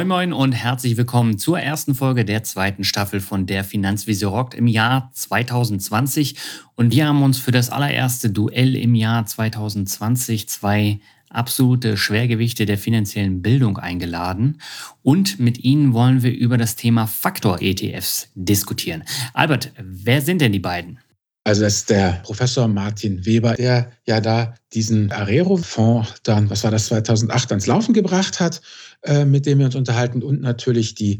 Moin Moin und herzlich willkommen zur ersten Folge der zweiten Staffel von der Finanzvisier rockt im Jahr 2020. Und wir haben uns für das allererste Duell im Jahr 2020 zwei absolute Schwergewichte der finanziellen Bildung eingeladen. Und mit ihnen wollen wir über das Thema Faktor-ETFs diskutieren. Albert, wer sind denn die beiden? Also das ist der Professor Martin Weber, der ja da diesen Arero-Fonds dann, 2008 ans Laufen gebracht hat, mit dem wir uns unterhalten, und natürlich die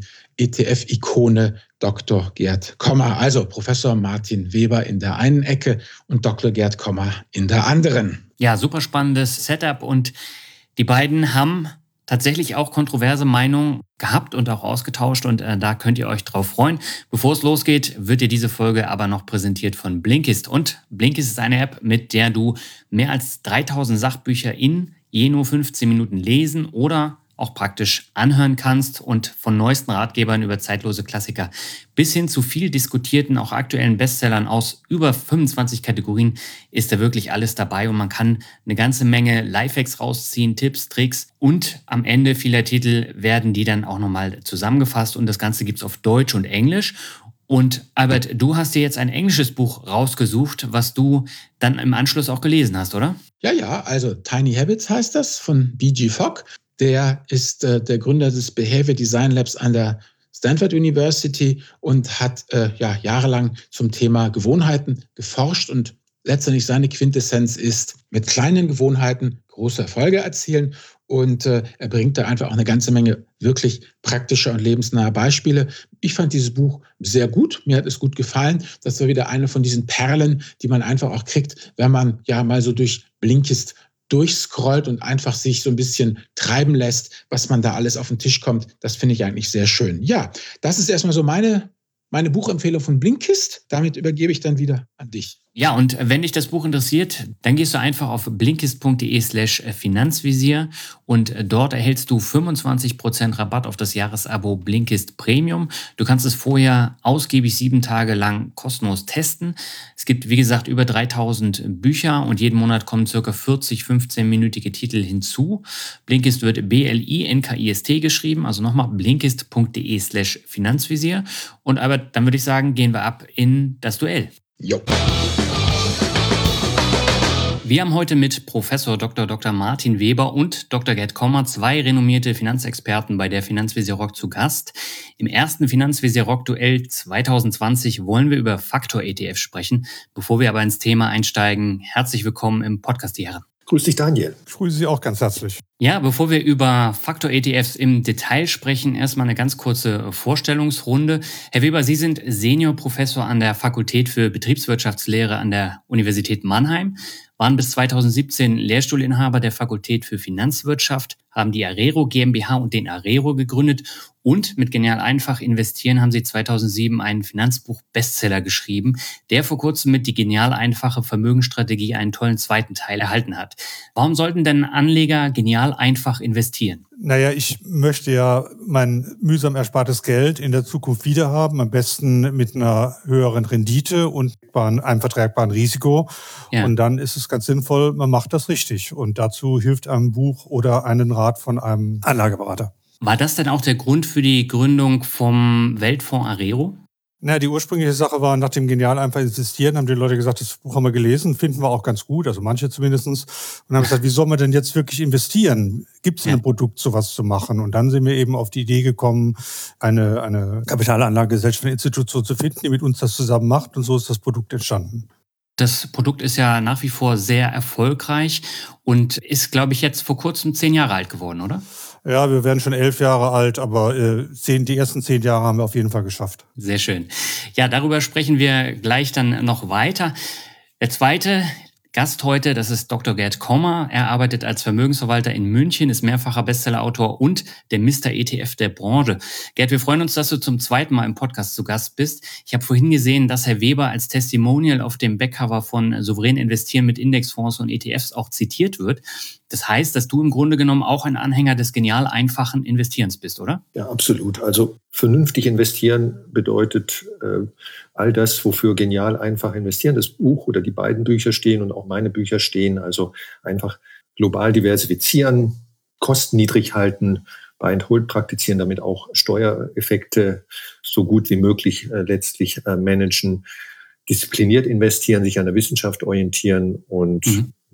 ETF-Ikone Dr. Gerd Kommer. Also Professor Martin Weber in der einen Ecke und Dr. Gerd Kommer in der anderen. Ja, super spannendes Setup, und die beiden haben tatsächlich auch kontroverse Meinungen gehabt und auch ausgetauscht, und da könnt ihr euch drauf freuen. Bevor es losgeht, wird dir diese Folge aber noch präsentiert von Blinkist. Und Blinkist ist eine App, mit der du mehr als 3000 Sachbücher in je nur 15 Minuten lesen oder auch praktisch anhören kannst, und von neuesten Ratgebern über zeitlose Klassiker bis hin zu viel diskutierten, auch aktuellen Bestsellern aus über 25 Kategorien ist da wirklich alles dabei, und man kann eine ganze Menge Lifehacks rausziehen, Tipps, Tricks, und am Ende vieler Titel werden die dann auch nochmal zusammengefasst, und das Ganze gibt's auf Deutsch und Englisch. Und Albert, du hast dir jetzt ein englisches Buch rausgesucht, was du dann im Anschluss auch gelesen hast, oder? Ja, also Tiny Habits heißt das, von B.G. Fogg. Der ist der Gründer des Behavior Design Labs an der Stanford University und hat jahrelang zum Thema Gewohnheiten geforscht, und letztendlich seine Quintessenz ist: mit kleinen Gewohnheiten große Erfolge erzielen. Und er bringt da einfach auch eine ganze Menge wirklich praktischer und lebensnaher Beispiele. Ich fand dieses Buch sehr gut. Mir hat es gut gefallen. Das war wieder eine von diesen Perlen, die man einfach auch kriegt, wenn man ja mal so durch Blinkist durchscrollt und einfach sich so ein bisschen treiben lässt, was man da alles auf den Tisch kommt. Das finde ich eigentlich sehr schön. Ja, das ist erstmal so meine Buchempfehlung von Blinkist. Damit übergebe ich dann wieder an dich. Ja, und wenn dich das Buch interessiert, dann gehst du einfach auf blinkist.de/Finanzvisier, und dort erhältst du 25% Rabatt auf das Jahresabo Blinkist Premium. Du kannst es vorher ausgiebig 7 Tage lang kostenlos testen. Es gibt, wie gesagt, über 3000 Bücher, und jeden Monat kommen ca. 40 15-minütige Titel hinzu. Blinkist wird BLINKIST geschrieben, also nochmal blinkist.de/Finanzvisier. Und Albert, dann würde ich sagen, gehen wir ab in das Duell. Jo. Wir haben heute mit Professor Dr. Martin Weber und Dr. Gerd Kommer zwei renommierte Finanzexperten bei der Finanzvisier rockt zu Gast. Im ersten Finanzvisier rockt Duell 2020 wollen wir über Faktor-ETF sprechen. Bevor wir aber ins Thema einsteigen, herzlich willkommen im Podcast, die Herren. Grüß dich, Daniel. Ich grüße Sie auch ganz herzlich. Ja, bevor wir über Faktor-ETFs im Detail sprechen, erstmal eine ganz kurze Vorstellungsrunde. Herr Weber, Sie sind Seniorprofessor an der Fakultät für Betriebswirtschaftslehre an der Universität Mannheim, waren bis 2017 Lehrstuhlinhaber der Fakultät für Finanzwirtschaft, haben die Arero GmbH und den Arero gegründet, und mit Genial einfach investieren haben Sie 2007 einen Finanzbuch-Bestseller geschrieben, der vor kurzem mit die genial einfache Vermögensstrategie einen tollen zweiten Teil erhalten hat. Warum sollten denn Anleger genial einfach investieren? Naja, ich möchte ja mein mühsam erspartes Geld in der Zukunft wiederhaben, am besten mit einer höheren Rendite und einem verträgbaren Risiko. Ja. Und dann ist es ganz sinnvoll, man macht das richtig. Und dazu hilft einem Buch oder einen Rat von einem Anlageberater. War das denn auch der Grund für die Gründung vom Weltfonds Arero? Na, die ursprüngliche Sache war, nach dem genial einfach investieren, haben die Leute gesagt, das Buch haben wir gelesen, finden wir auch ganz gut, also manche zumindestens, und haben gesagt, wie soll man denn jetzt wirklich investieren? Gibt es ein Produkt, sowas zu machen? Und dann sind wir eben auf die Idee gekommen, eine Kapitalanlagegesellschaft, eine Institution zu finden, die mit uns das zusammen macht, und so ist das Produkt entstanden. Das Produkt ist ja nach wie vor sehr erfolgreich und ist, glaube ich, jetzt vor kurzem 10 Jahre alt geworden, oder? Ja, wir werden schon 11 Jahre alt, aber die ersten 10 Jahre haben wir auf jeden Fall geschafft. Sehr schön. Ja, darüber sprechen wir gleich dann noch weiter. Der zweite Gast heute, das ist Dr. Gerd Kommer. Er arbeitet als Vermögensverwalter in München, ist mehrfacher Bestsellerautor und der Mr. ETF der Branche. Gerd, wir freuen uns, dass du zum zweiten Mal im Podcast zu Gast bist. Ich habe vorhin gesehen, dass Herr Weber als Testimonial auf dem Backcover von Souverän investieren mit Indexfonds und ETFs auch zitiert wird. Das heißt, dass du im Grunde genommen auch ein Anhänger des genial einfachen Investierens bist, oder? Ja, absolut. Also vernünftig investieren bedeutet all das, wofür genial einfach investieren, das Buch oder die beiden Bücher stehen und auch meine Bücher stehen. Also einfach global diversifizieren, Kosten niedrig halten, Buy and Hold praktizieren, damit auch Steuereffekte so gut wie möglich letztlich managen, diszipliniert investieren, sich an der Wissenschaft orientieren und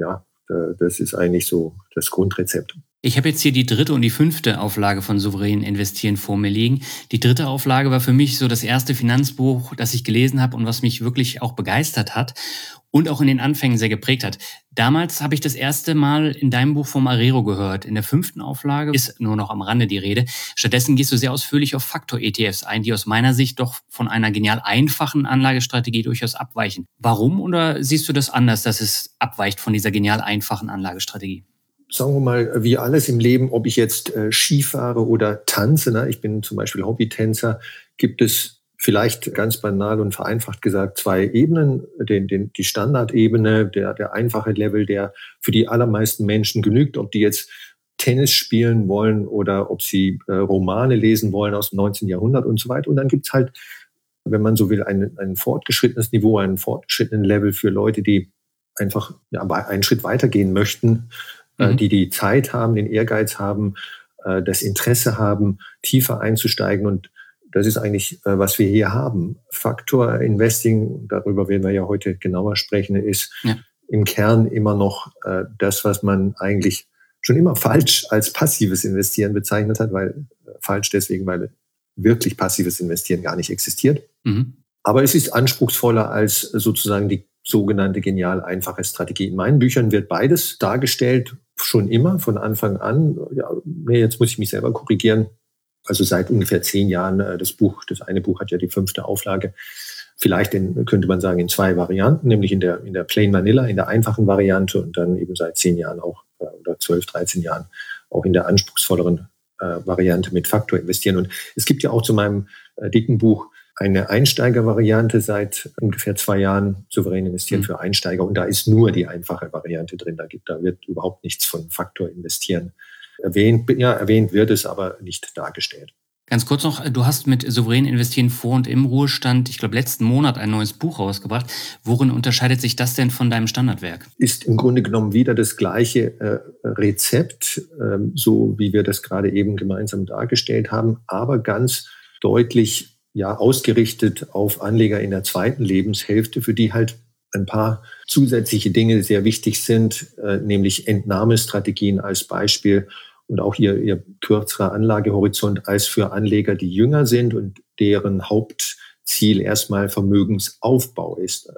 das ist eigentlich so das Grundrezept. Ich habe jetzt hier die 3. und die 5. Auflage von Souverän Investieren vor mir liegen. Die 3. Auflage war für mich so das erste Finanzbuch, das ich gelesen habe und was mich wirklich auch begeistert hat und auch in den Anfängen sehr geprägt hat. Damals habe ich das erste Mal in deinem Buch vom Arero gehört. In der 5. Auflage ist nur noch am Rande die Rede. Stattdessen gehst du sehr ausführlich auf Faktor-ETFs ein, die aus meiner Sicht doch von einer genial einfachen Anlagestrategie durchaus abweichen. Warum oder siehst du das anders, dass es abweicht von dieser genial einfachen Anlagestrategie? Sagen wir mal, wie alles im Leben, ob ich jetzt Ski fahre oder tanze, ne? Ich bin zum Beispiel Hobbytänzer, gibt es vielleicht ganz banal und vereinfacht gesagt 2 Ebenen. Die Standardebene, der einfache Level, der für die allermeisten Menschen genügt, ob die jetzt Tennis spielen wollen oder ob sie Romane lesen wollen aus dem 19. Jahrhundert und so weiter. Und dann gibt's halt, wenn man so will, ein fortgeschrittenes Niveau, einen fortgeschrittenen Level für Leute, die einfach einen Schritt weitergehen möchten, die Zeit haben, den Ehrgeiz haben, das Interesse haben, tiefer einzusteigen. Und das ist eigentlich, was wir hier haben. Faktor Investing, darüber werden wir ja heute genauer sprechen, ist im Kern immer noch das, was man eigentlich schon immer falsch als passives Investieren bezeichnet hat, falsch deswegen, weil wirklich passives Investieren gar nicht existiert. Aber es ist anspruchsvoller als sozusagen die sogenannte genial einfache Strategie. In meinen Büchern wird beides dargestellt, schon immer, von Anfang an. Jetzt muss ich mich selber korrigieren. Also seit ungefähr 10 Jahren, das eine Buch hat ja die 5. Auflage, vielleicht könnte man sagen, in 2 Varianten, nämlich in der Plain Vanilla, in der einfachen Variante und dann eben seit 10 Jahren auch, oder 12, 13 Jahren auch in der anspruchsvolleren Variante mit Faktor investieren. Und es gibt ja auch zu meinem dicken Buch eine Einsteigervariante seit ungefähr 2 Jahren, Souverän investieren für Einsteiger. Und da ist nur die einfache Variante drin. Da wird überhaupt nichts von Faktor investieren erwähnt. Ja, erwähnt wird es, aber nicht dargestellt. Ganz kurz noch, du hast mit Souverän investieren vor und im Ruhestand, ich glaube, letzten Monat ein neues Buch rausgebracht. Worin unterscheidet sich das denn von deinem Standardwerk? Ist im Grunde genommen wieder das gleiche Rezept, so wie wir das gerade eben gemeinsam dargestellt haben, aber ganz deutlich ausgerichtet auf Anleger in der 2. Lebenshälfte, für die halt ein paar zusätzliche Dinge sehr wichtig sind, nämlich Entnahmestrategien als Beispiel und auch ihr kürzerer Anlagehorizont als für Anleger, die jünger sind und deren Hauptziel erstmal Vermögensaufbau ist.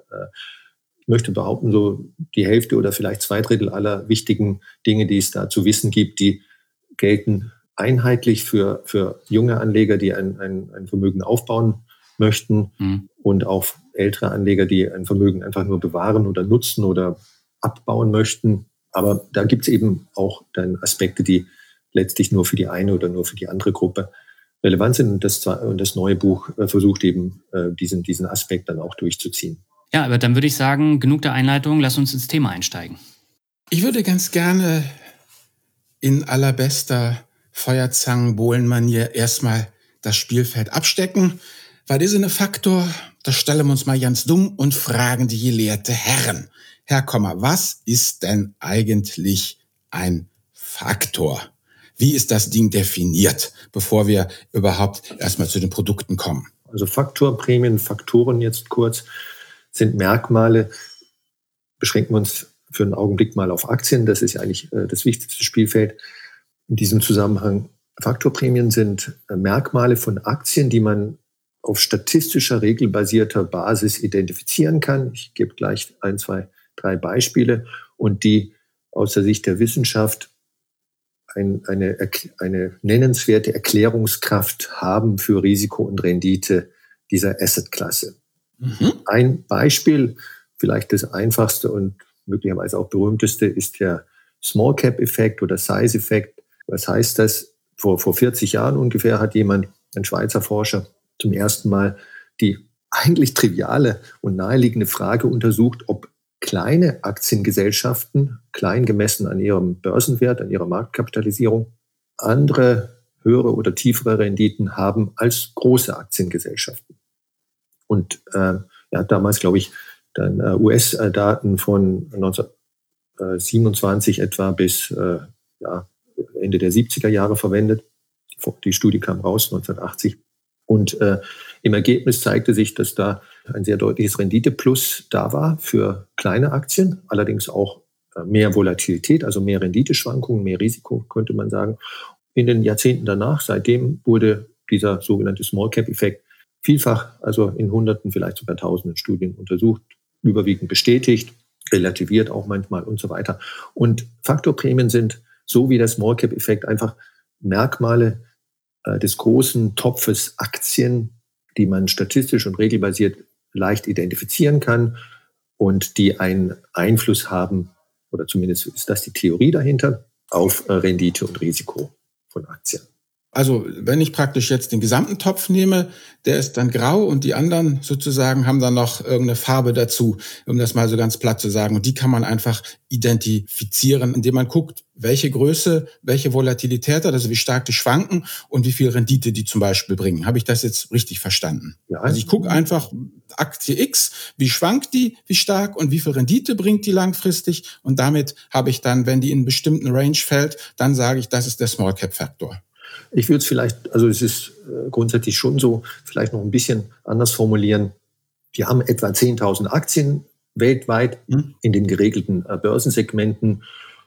Ich möchte behaupten, so die Hälfte oder vielleicht 2/3 aller wichtigen Dinge, die es da zu wissen gibt, die gelten einheitlich für junge Anleger, die ein Vermögen aufbauen möchten und auch ältere Anleger, die ein Vermögen einfach nur bewahren oder nutzen oder abbauen möchten. Aber da gibt es eben auch dann Aspekte, die letztlich nur für die eine oder nur für die andere Gruppe relevant sind. Und das neue Buch versucht eben diesen Aspekt dann auch durchzuziehen. Ja, aber dann würde ich sagen, genug der Einleitung, lass uns ins Thema einsteigen. Ich würde ganz gerne in allerbester Feuerzangenbowlen-Manier erstmal das Spielfeld abstecken. Weil dieser Faktor, da stellen wir uns mal ganz dumm und fragen die gelehrte Herren. Herr Kommer, was ist denn eigentlich ein Faktor? Wie ist das Ding definiert, bevor wir überhaupt erstmal zu den Produkten kommen? Also Faktorprämien, Faktoren jetzt kurz, sind Merkmale. Beschränken wir uns für einen Augenblick mal auf Aktien. Das ist ja eigentlich das wichtigste Spielfeld in diesem Zusammenhang. Faktorprämien sind Merkmale von Aktien, die man auf statistischer, regelbasierter Basis identifizieren kann. Ich gebe gleich 1, 2, 3 Beispiele und die aus der Sicht der Wissenschaft eine nennenswerte Erklärungskraft haben für Risiko und Rendite dieser Assetklasse. Ein Beispiel, vielleicht das einfachste und möglicherweise auch berühmteste, ist der Small Cap Effekt oder Size Effekt. Was heißt das? Vor 40 Jahren ungefähr hat ein Schweizer Forscher, zum ersten Mal die eigentlich triviale und naheliegende Frage untersucht, ob kleine Aktiengesellschaften, klein gemessen an ihrem Börsenwert, an ihrer Marktkapitalisierung, andere höhere oder tiefere Renditen haben als große Aktiengesellschaften. Und damals, glaube ich, dann US-Daten von 1927 etwa bis Ende der 70er Jahre verwendet. Die Studie kam raus 1980. Und im Ergebnis zeigte sich, dass da ein sehr deutliches Rendite-Plus da war für kleine Aktien, allerdings auch mehr Volatilität, also mehr Renditeschwankungen, mehr Risiko, könnte man sagen. In den Jahrzehnten danach, seitdem wurde dieser sogenannte Small-Cap-Effekt vielfach, also in Hunderten, vielleicht sogar Tausenden Studien untersucht, überwiegend bestätigt, relativiert auch manchmal und so weiter. Und Faktorprämien sind, so wie der Small-Cap-Effekt, einfach Merkmale des großen Topfes Aktien, die man statistisch und regelbasiert leicht identifizieren kann und die einen Einfluss haben, oder zumindest ist das die Theorie dahinter, auf Rendite und Risiko von Aktien. Also wenn ich praktisch jetzt den gesamten Topf nehme, der ist dann grau und die anderen sozusagen haben dann noch irgendeine Farbe dazu, um das mal so ganz platt zu sagen. Und die kann man einfach identifizieren, indem man guckt, welche Größe, welche Volatilität hat, also wie stark die schwanken und wie viel Rendite die zum Beispiel bringen. Habe ich das jetzt richtig verstanden? Ja. Also ich gucke einfach Aktie X, wie schwankt die, wie stark und wie viel Rendite bringt die langfristig. Und damit habe ich dann, wenn die in einen bestimmten Range fällt, dann sage ich, das ist der Small Cap Faktor. Ich würde es vielleicht, also es ist grundsätzlich schon so, vielleicht noch ein bisschen anders formulieren. Wir haben etwa 10.000 Aktien weltweit in den geregelten Börsensegmenten.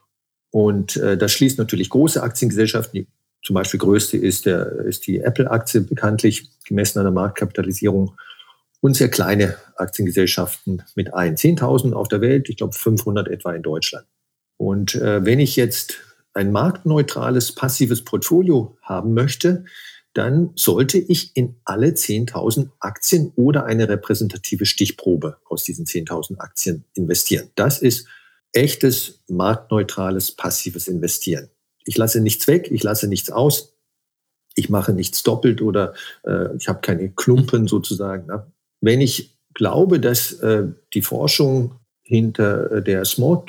Und das schließt natürlich große Aktiengesellschaften. Die zum Beispiel größte ist die Apple-Aktie bekanntlich, gemessen an der Marktkapitalisierung. Und sehr kleine Aktiengesellschaften mit ein. 10.000 auf der Welt, ich glaube 500 etwa in Deutschland. Und wenn ich jetzt ein marktneutrales, passives Portfolio haben möchte, dann sollte ich in alle 10.000 Aktien oder eine repräsentative Stichprobe aus diesen 10.000 Aktien investieren. Das ist echtes, marktneutrales, passives Investieren. Ich lasse nichts weg, ich lasse nichts aus, ich mache nichts doppelt oder ich habe keine Klumpen sozusagen. Ne? Wenn ich glaube, dass die Forschung hinter dem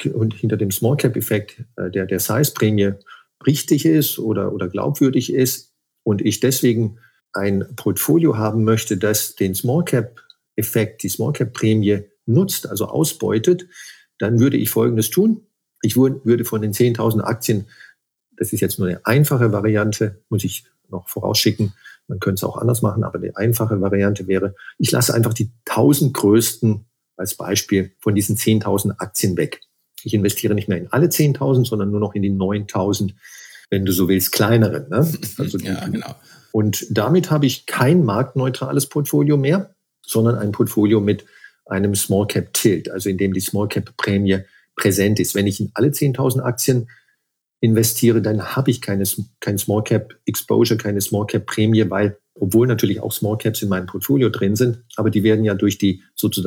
Small-Cap-Effekt der Size-Prämie richtig ist oder glaubwürdig ist und ich deswegen ein Portfolio haben möchte, das den Small-Cap-Effekt, die Small-Cap-Prämie nutzt, also ausbeutet, dann würde ich Folgendes tun. Ich würde von den 10.000 Aktien, das ist jetzt nur eine einfache Variante, muss ich noch vorausschicken, man könnte es auch anders machen, aber die einfache Variante wäre, ich lasse einfach die 1.000 größten als Beispiel von diesen 10.000 Aktien weg. Ich investiere nicht mehr in alle 10.000, sondern nur noch in die 9.000, wenn du so willst, kleineren. Ne? Also ja, genau. Und damit habe ich kein marktneutrales Portfolio mehr, sondern ein Portfolio mit einem Small Cap Tilt, also in dem die Small Cap Prämie präsent ist. Wenn ich in alle 10.000 Aktien investiere, dann habe ich kein Small Cap Exposure, keine Small Cap Prämie, weil, obwohl natürlich auch Small Caps in meinem Portfolio drin sind, aber die werden ja durch die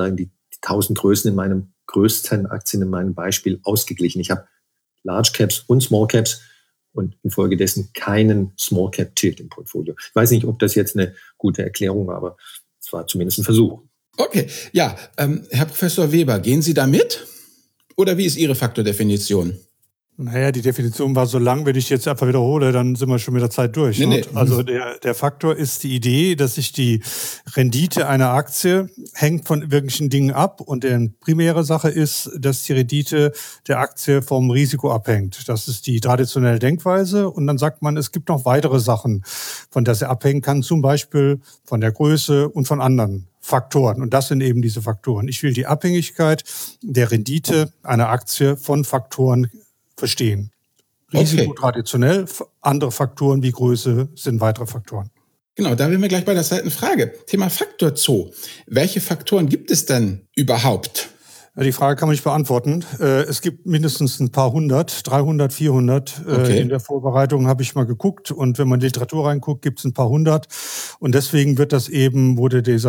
1.000 Größen in meinem größten Aktien in meinem Beispiel ausgeglichen. Ich habe Large Caps und Small Caps und infolgedessen keinen Small Cap Tilt im Portfolio. Ich weiß nicht, ob das jetzt eine gute Erklärung war, aber es war zumindest ein Versuch. Okay, ja, Herr Professor Weber, gehen Sie da mit? Oder wie ist Ihre Faktordefinition? Naja, die Definition war so lang, wenn ich jetzt einfach wiederhole, dann sind wir schon mit der Zeit durch. Nee. Also der Faktor ist die Idee, dass sich die Rendite einer Aktie hängt von irgendwelchen Dingen ab und die primäre Sache ist, dass die Rendite der Aktie vom Risiko abhängt. Das ist die traditionelle Denkweise und dann sagt man, es gibt noch weitere Sachen, von der sie abhängen kann, zum Beispiel von der Größe und von anderen Faktoren. Und das sind eben diese Faktoren. Ich will die Abhängigkeit der Rendite einer Aktie von Faktoren verstehen. Risiko traditionell, andere Faktoren wie Größe sind weitere Faktoren. Genau, da wären wir gleich bei der zweiten Frage. Thema Faktor Zoo. Welche Faktoren gibt es denn überhaupt? Ja, die Frage kann man nicht beantworten. Es gibt mindestens ein paar hundert, 300, 400. Okay. In der Vorbereitung habe ich mal geguckt und wenn man in die Literatur reinguckt, gibt es ein paar hundert. Und deswegen wurde dieses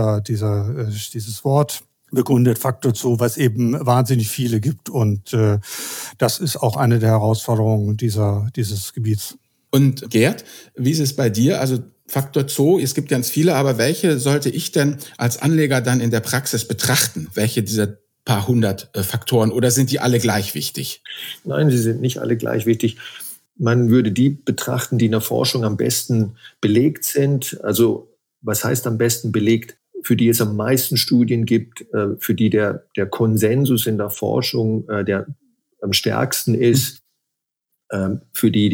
Wort begründet, Faktor Zoo, weil es eben wahnsinnig viele gibt. Und das ist auch eine der Herausforderungen dieses Gebiets. Und Gerd, wie ist es bei dir? Also Faktor Zoo, es gibt ganz viele, aber welche sollte ich denn als Anleger dann in der Praxis betrachten? Welche dieser paar hundert Faktoren oder sind die alle gleich wichtig? Nein, sie sind nicht alle gleich wichtig. Man würde die betrachten, die in der Forschung am besten belegt sind. Also was heißt am besten belegt? Für die es am meisten Studien gibt, für die der Konsensus in der Forschung der am stärksten ist, für die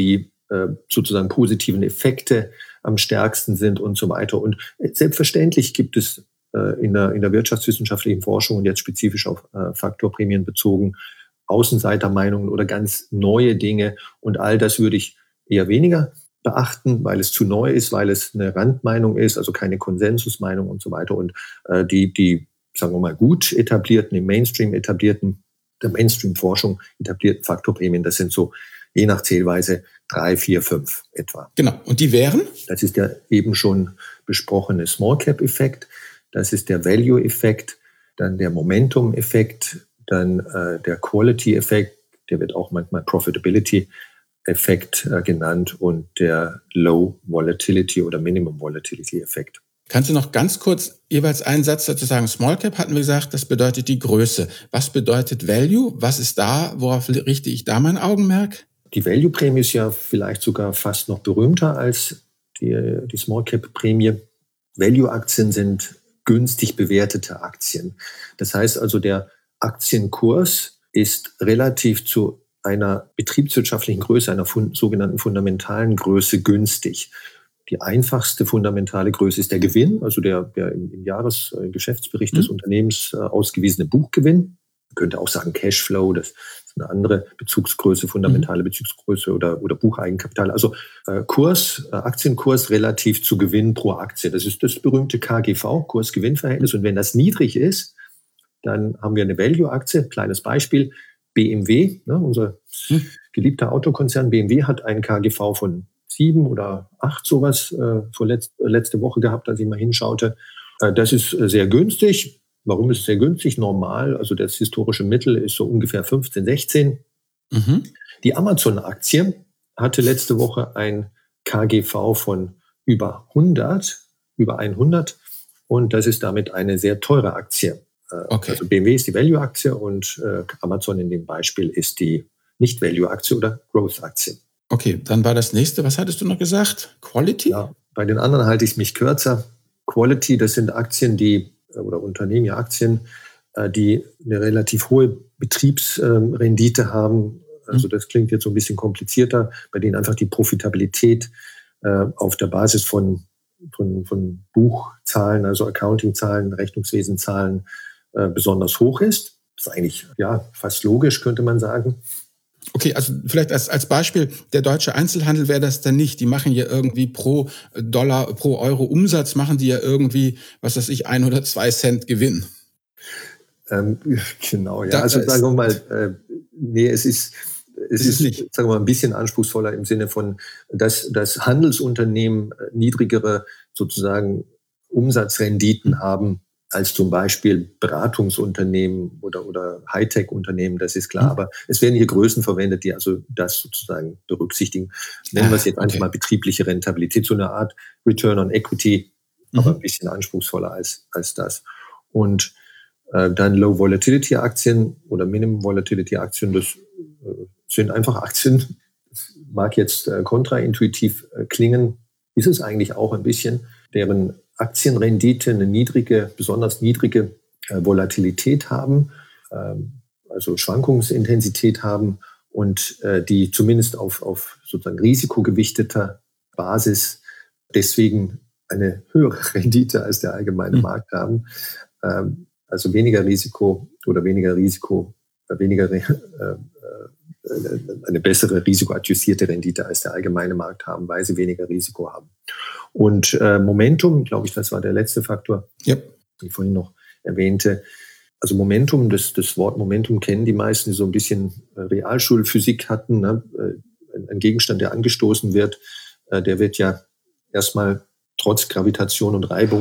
sozusagen positiven Effekte am stärksten sind und so weiter. Und selbstverständlich gibt es in der wirtschaftswissenschaftlichen Forschung und jetzt spezifisch auf Faktorprämien bezogen Außenseitermeinungen oder ganz neue Dinge. Und all das würde ich eher weniger beachten, weil es zu neu ist, weil es eine Randmeinung ist, also keine Konsensusmeinung und so weiter. Und die sagen wir mal, gut etablierten, im Mainstream etablierten, der Mainstream-Forschung etablierten Faktorprämien, das sind so je nach Zählweise 3, 4, 5 etwa. Genau. Und die wären? Das ist der eben schon besprochene Small-Cap-Effekt, das ist der Value-Effekt, dann der Momentum-Effekt, dann der Quality-Effekt, der wird auch manchmal Profitability-Effekt genannt und der Low-Volatility oder Minimum-Volatility-Effekt. Kannst du noch ganz kurz jeweils einen Satz dazu sagen? Small Cap hatten wir gesagt, das bedeutet die Größe. Was bedeutet Value? Was ist da? Worauf richte ich da mein Augenmerk? Die Value-Prämie ist ja vielleicht sogar fast noch berühmter als die Small Cap-Prämie. Value-Aktien sind günstig bewertete Aktien. Das heißt also, der Aktienkurs ist relativ zu einer betriebswirtschaftlichen Größe, einer sogenannten fundamentalen Größe günstig. Die einfachste fundamentale Größe ist der Gewinn, also der im Jahresgeschäftsbericht des Unternehmens ausgewiesene Buchgewinn. Man könnte auch sagen Cashflow, das ist eine andere Bezugsgröße, fundamentale Bezugsgröße oder Bucheigenkapital. Also Aktienkurs relativ zu Gewinn pro Aktie. Das ist das berühmte KGV, Kurs-Gewinn-Verhältnis. Und wenn das niedrig ist, dann haben wir eine Value-Aktie. Kleines Beispiel, BMW, unser geliebter Autokonzern BMW hat einen KGV von 7 oder 8 sowas letzte Woche gehabt, als ich mal hinschaute. Das ist sehr günstig. Warum ist es sehr günstig? Normal, also das historische Mittel ist so ungefähr 15, 16. Die Amazon-Aktie hatte letzte Woche ein KGV von über 100 und das ist damit eine sehr teure Aktie. Okay. Also BMW ist die Value-Aktie und Amazon in dem Beispiel ist die Nicht-Value-Aktie oder Growth-Aktie. Okay, dann war das nächste. Was hattest du noch gesagt? Quality? Ja, bei den anderen halte ich mich kürzer. Quality, das sind Aktien, oder Unternehmen, ja Aktien, die eine relativ hohe Betriebsrendite haben. Also das klingt jetzt so ein bisschen komplizierter, bei denen einfach die Profitabilität auf der Basis von Buchzahlen, also Accounting-Zahlen, Rechnungswesenzahlen besonders hoch ist. Das ist eigentlich fast logisch, könnte man sagen. Okay, also vielleicht als Beispiel, der deutsche Einzelhandel wäre das dann nicht. Die machen ja irgendwie pro Dollar, pro Euro Umsatz, machen die ja irgendwie, 1 oder 2 Cent Gewinn. Genau, ja. Also sagen wir mal, es ist nicht, sagen wir mal, ein bisschen anspruchsvoller im Sinne von, dass Handelsunternehmen niedrigere sozusagen Umsatzrenditen haben als zum Beispiel Beratungsunternehmen oder Hightech-Unternehmen, das ist klar. Aber es werden hier Größen verwendet, die also das sozusagen berücksichtigen. Nennen wir es jetzt einfach mal betriebliche Rentabilität, so eine Art Return on Equity, aber ein bisschen anspruchsvoller als das. Und dann Low-Volatility-Aktien oder Minimum-Volatility-Aktien, das sind einfach Aktien, das mag jetzt kontraintuitiv klingen, ist es eigentlich auch ein bisschen, deren Aktienrendite eine besonders niedrige Volatilität haben, also Schwankungsintensität haben und die zumindest auf sozusagen risikogewichteter Basis deswegen eine höhere Rendite als der allgemeine Markt haben. Also eine bessere risikoadjustierte Rendite als der allgemeine Markt haben, weil sie weniger Risiko haben. Und Momentum, glaube ich, das war der letzte Faktor, den ich vorhin noch erwähnte. Also Momentum, das Wort Momentum kennen die meisten, die so ein bisschen Realschulphysik hatten. Ne? Ein Gegenstand, der angestoßen wird, der wird ja erstmal trotz Gravitation und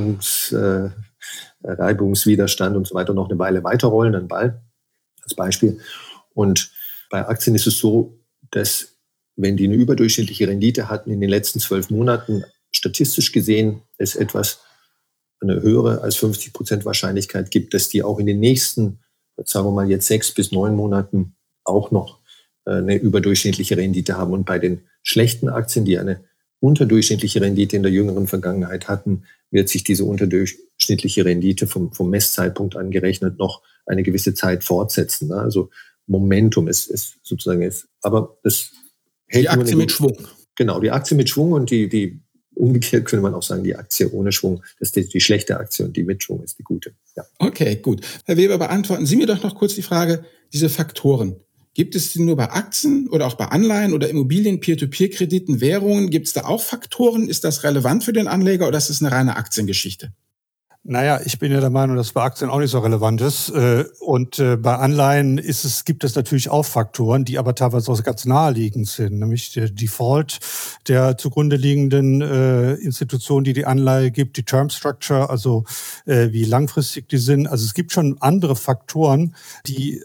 Reibungswiderstand und so weiter noch eine Weile weiterrollen, ein Ball als Beispiel. Und bei Aktien ist es so, dass wenn die eine überdurchschnittliche Rendite hatten in den letzten 12 Monaten, statistisch gesehen es eine höhere als 50% Wahrscheinlichkeit gibt, dass die auch in den nächsten, sagen wir mal jetzt 6 bis 9 Monaten auch noch eine überdurchschnittliche Rendite haben. Und bei den schlechten Aktien, die eine unterdurchschnittliche Rendite in der jüngeren Vergangenheit hatten, wird sich diese unterdurchschnittliche Rendite vom Messzeitpunkt angerechnet noch eine gewisse Zeit fortsetzen. Also Momentum ist sozusagen, aber das hält die Aktie mit Schwung. Genau, die Aktie mit Schwung und die umgekehrt könnte man auch sagen, die Aktie ohne Schwung, das ist die schlechte Aktie und die mit Schwung ist die gute. Ja. Okay, gut. Herr Weber, beantworten Sie mir doch noch kurz die Frage, diese Faktoren. Gibt es die nur bei Aktien oder auch bei Anleihen oder Immobilien, Peer-to-Peer-Krediten, Währungen? Gibt es da auch Faktoren? Ist das relevant für den Anleger oder ist das eine reine Aktiengeschichte? Naja, ich bin ja der Meinung, dass bei Aktien auch nicht so relevant ist. Und bei Anleihen gibt es natürlich auch Faktoren, die aber teilweise auch ganz naheliegend sind. Nämlich der Default der zugrunde liegenden Institution, die Anleihe gibt, die Term Structure, also wie langfristig die sind. Also es gibt schon andere Faktoren, die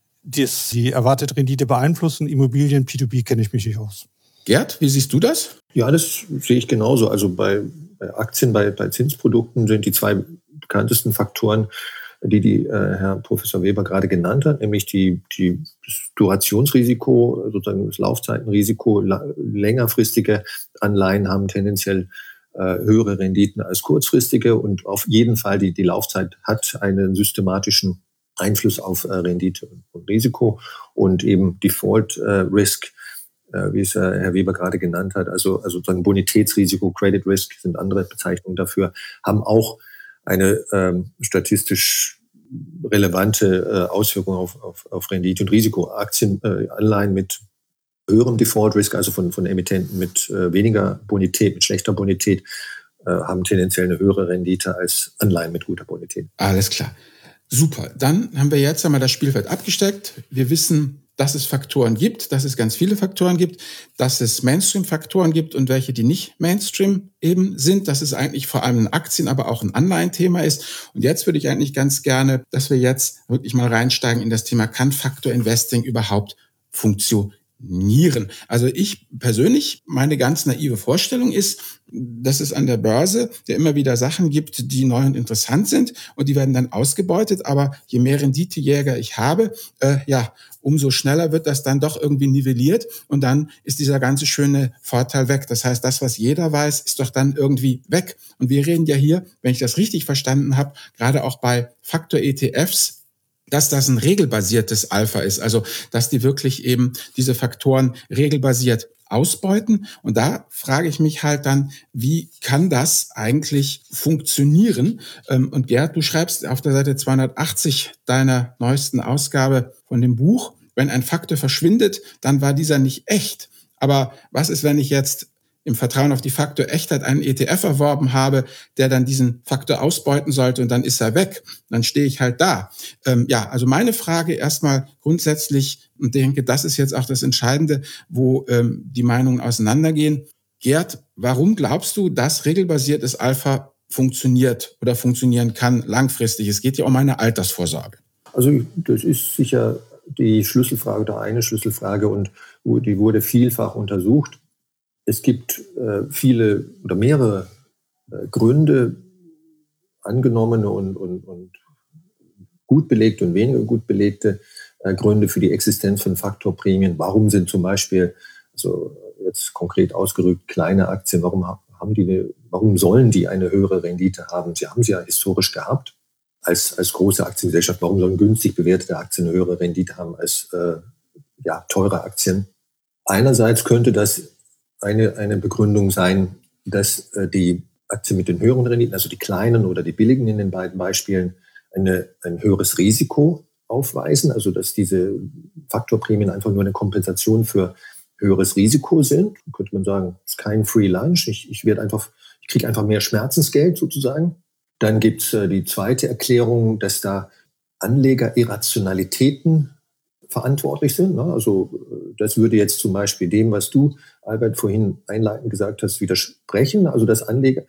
erwartete Rendite beeinflussen. Immobilien, P2P kenne ich mich nicht aus. Gerd, wie siehst du das? Ja, das sehe ich genauso. Also bei Aktien, bei Zinsprodukten sind die zwei bekanntesten Faktoren, die Herr Professor Weber gerade genannt hat, nämlich das Durationsrisiko, sozusagen das Laufzeitenrisiko. Längerfristige Anleihen haben tendenziell höhere Renditen als kurzfristige und auf jeden Fall die Laufzeit hat einen systematischen Einfluss auf Rendite und Risiko und eben Default Risk, wie es Herr Weber gerade genannt hat, also sozusagen Bonitätsrisiko, Credit Risk sind andere Bezeichnungen dafür, haben auch eine statistisch relevante Auswirkung auf Rendite und Risiko. Anleihen mit höherem Default Risk, also von Emittenten mit weniger Bonität, mit schlechter Bonität, haben tendenziell eine höhere Rendite als Anleihen mit guter Bonität. Alles klar. Super. Dann haben wir jetzt einmal das Spielfeld abgesteckt. Wir wissen, dass es Faktoren gibt, dass es ganz viele Faktoren gibt, dass es Mainstream-Faktoren gibt und welche, die nicht Mainstream eben sind, dass es eigentlich vor allem ein Aktien-, aber auch ein Anleihenthema ist. Und jetzt würde ich eigentlich ganz gerne, dass wir jetzt wirklich mal reinsteigen in das Thema, kann Faktor Investing überhaupt funktionieren? Also ich persönlich, meine ganz naive Vorstellung ist, dass es an der Börse ja immer wieder Sachen gibt, die neu und interessant sind und die werden dann ausgebeutet. Aber je mehr Renditejäger ich habe, umso schneller wird das dann doch irgendwie nivelliert und dann ist dieser ganze schöne Vorteil weg. Das heißt, das, was jeder weiß, ist doch dann irgendwie weg. Und wir reden ja hier, wenn ich das richtig verstanden habe, gerade auch bei Faktor-ETFs, dass das ein regelbasiertes Alpha ist, also dass die wirklich eben diese Faktoren regelbasiert ausbeuten. Und da frage ich mich halt dann, wie kann das eigentlich funktionieren? Und Gerd, du schreibst auf der Seite 280 deiner neuesten Ausgabe von dem Buch, wenn ein Faktor verschwindet, dann war dieser nicht echt. Aber was ist, wenn ich jetzt im Vertrauen auf die Faktor-Echtheit einen ETF erworben habe, der dann diesen Faktor ausbeuten sollte und dann ist er weg. Dann stehe ich halt da. Also meine Frage erstmal grundsätzlich, und denke, das ist jetzt auch das Entscheidende, wo die Meinungen auseinandergehen. Gerd, warum glaubst du, dass regelbasiertes Alpha funktioniert oder funktionieren kann langfristig? Es geht ja um eine Altersvorsorge. Also das ist sicher die Schlüsselfrage oder eine Schlüsselfrage und die wurde vielfach untersucht. Es gibt viele oder mehrere Gründe, angenommene und gut belegte und weniger gut belegte Gründe für die Existenz von Faktorprämien. Warum sind zum Beispiel, also jetzt konkret ausgedrückt, kleine Aktien, warum sollen die eine höhere Rendite haben? Sie haben sie ja historisch gehabt als große Aktiengesellschaft. Warum sollen günstig bewertete Aktien eine höhere Rendite haben als teure Aktien? Einerseits könnte das eine Begründung sein, dass die Aktien mit den höheren Renditen, also die kleinen oder die billigen in den beiden Beispielen, ein höheres Risiko aufweisen, also dass diese Faktorprämien einfach nur eine Kompensation für höheres Risiko sind. Dann könnte man sagen, es ist kein Free Lunch, ich kriege einfach mehr Schmerzensgeld sozusagen. Dann gibt es die zweite Erklärung, dass da Anlegerirrationalitäten verantwortlich sind. Also das würde jetzt zum Beispiel dem, was du, Albert, vorhin einleitend gesagt hast, widersprechen. Also dass Anleger,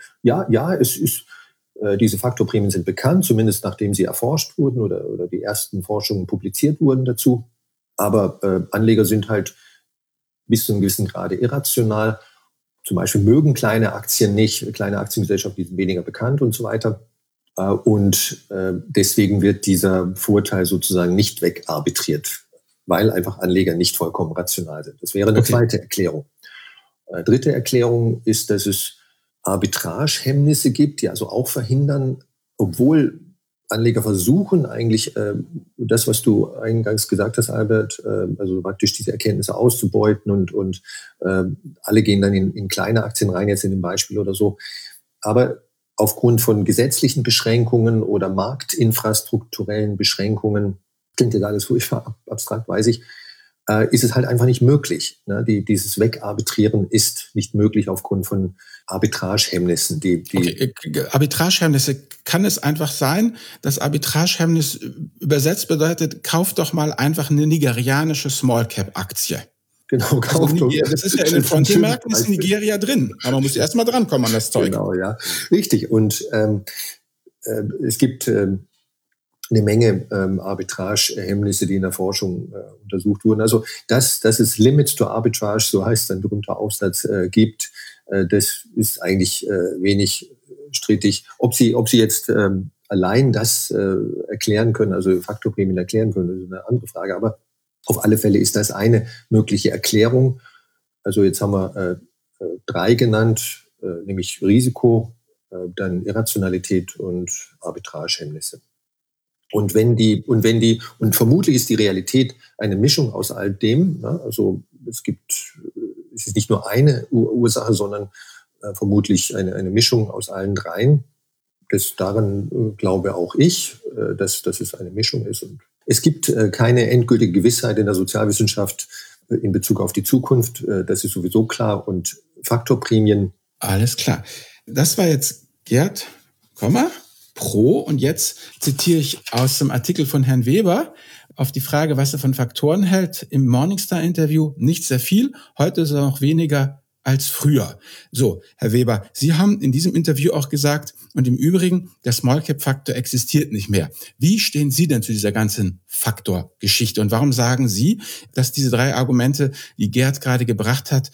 diese Faktorprämien sind bekannt, zumindest nachdem sie erforscht wurden oder die ersten Forschungen publiziert wurden dazu. Aber Anleger sind halt bis zu einem gewissen Grade irrational. Zum Beispiel mögen kleine Aktien nicht, kleine Aktiengesellschaften, die sind weniger bekannt und so weiter. Und deswegen wird dieser Vorteil sozusagen nicht wegarbitriert, weil einfach Anleger nicht vollkommen rational sind. Das wäre eine zweite Erklärung. Dritte Erklärung ist, dass es Arbitragehemmnisse gibt, die also auch verhindern, obwohl Anleger versuchen eigentlich das, was du eingangs gesagt hast, Albert, also praktisch diese Erkenntnisse auszubeuten und alle gehen dann in kleine Aktien rein, jetzt in dem Beispiel oder so. Aber aufgrund von gesetzlichen Beschränkungen oder marktinfrastrukturellen Beschränkungen, klingt ja alles furchtbar abstrakt, weiß ich, ist es halt einfach nicht möglich. Ne? Dieses Wegarbitrieren ist nicht möglich aufgrund von Arbitragehemmnissen. Okay. Arbitragehemmnisse, kann es einfach sein, dass Arbitragehemmnis übersetzt bedeutet, kauf doch mal einfach eine nigerianische Small-Cap-Aktie. Genau, das ist ja in den Frontiermärkten ist Nigeria drin, aber man muss erst mal drankommen an das Zeug. Genau, ja, richtig. Und es gibt eine Menge Arbitragehemmnisse, die in der Forschung untersucht wurden. Also, dass es Limits to Arbitrage, so heißt ein berühmter Aufsatz, gibt, das ist eigentlich wenig strittig. Ob sie jetzt allein das erklären können, also Faktorprämien erklären können, ist eine andere Frage. Aber auf alle Fälle ist das eine mögliche Erklärung. Also jetzt haben wir 3 genannt, nämlich Risiko, dann Irrationalität und Arbitragehemmnisse. Und vermutlich ist die Realität eine Mischung aus all dem. Ne? Also es ist nicht nur eine Ursache, sondern vermutlich eine Mischung aus allen 3. Daran glaube auch ich, dass es eine Mischung ist. Und es gibt keine endgültige Gewissheit in der Sozialwissenschaft in Bezug auf die Zukunft. Das ist sowieso klar. Und Faktorprämien. Alles klar. Das war jetzt Gerd Kommer, Pro. Und jetzt zitiere ich aus dem Artikel von Herrn Weber auf die Frage, was er von Faktoren hält. Im Morningstar-Interview nicht sehr viel. Heute ist er noch weniger als früher. So, Herr Weber, Sie haben in diesem Interview auch gesagt, und im Übrigen, der Small-Cap-Faktor existiert nicht mehr. Wie stehen Sie denn zu dieser ganzen Faktorgeschichte? Und warum sagen Sie, dass diese 3 Argumente, die Gerd gerade gebracht hat,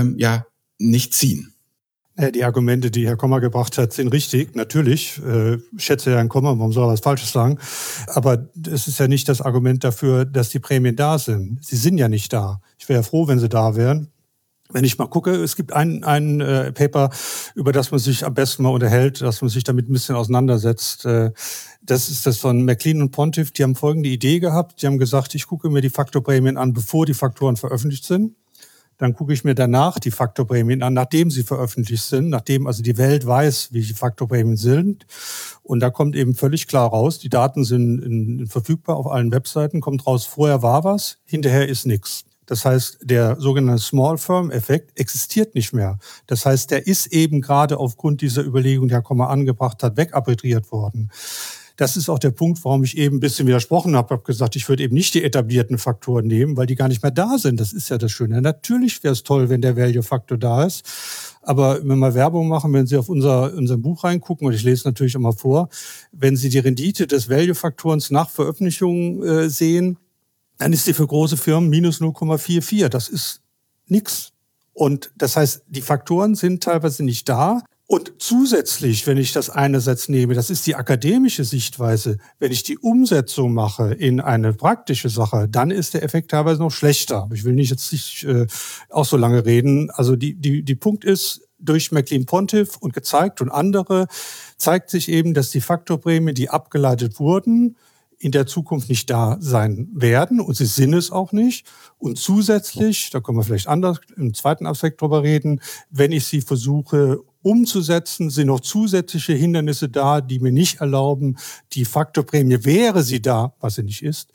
nicht ziehen? Die Argumente, die Herr Kommer gebracht hat, sind richtig. Natürlich, schätze Herrn Kommer, warum soll er was Falsches sagen? Aber es ist ja nicht das Argument dafür, dass die Prämien da sind. Sie sind ja nicht da. Ich wäre ja froh, wenn sie da wären. Wenn ich mal gucke, es gibt ein Paper, über das man sich am besten mal unterhält, dass man sich damit ein bisschen auseinandersetzt. Das ist das von McLean und Pontiff. Die haben folgende Idee gehabt. Die haben gesagt, ich gucke mir die Faktorprämien an, bevor die Faktoren veröffentlicht sind. Dann gucke ich mir danach die Faktorprämien an, nachdem sie veröffentlicht sind, nachdem also die Welt weiß, wie die Faktorprämien sind. Und da kommt eben völlig klar raus, die Daten sind verfügbar auf allen Webseiten, kommt raus, vorher war was, hinterher ist nichts. Das heißt, der sogenannte Small Firm Effekt existiert nicht mehr. Das heißt, der ist eben gerade aufgrund dieser Überlegung, die Herr Kommer angebracht hat, wegarbitriert worden. Das ist auch der Punkt, warum ich eben ein bisschen widersprochen habe. Ich habe gesagt, ich würde eben nicht die etablierten Faktoren nehmen, weil die gar nicht mehr da sind. Das ist ja das Schöne. Natürlich wäre es toll, wenn der Value-Faktor da ist. Aber wenn wir mal Werbung machen, wenn Sie auf unser Buch reingucken, und ich lese natürlich immer vor, wenn Sie die Rendite des Value-Faktorens nach Veröffentlichung sehen, dann ist die für große Firmen minus 0,44. Das ist nix. Und das heißt, die Faktoren sind teilweise nicht da. Und zusätzlich, wenn ich das einerseits nehme, das ist die akademische Sichtweise, wenn ich die Umsetzung mache in eine praktische Sache, dann ist der Effekt teilweise noch schlechter. Ich will jetzt nicht auch so lange reden. Also die Punkt ist, durch McLean Pontiff und gezeigt und andere zeigt sich eben, dass die Faktorprämien, die abgeleitet wurden, in der Zukunft nicht da sein werden und sie sind es auch nicht. Und zusätzlich, da können wir vielleicht anders im zweiten Aspekt drüber reden, wenn ich sie versuche umzusetzen, sind noch zusätzliche Hindernisse da, die mir nicht erlauben, die Faktorprämie, wäre sie da, was sie nicht ist,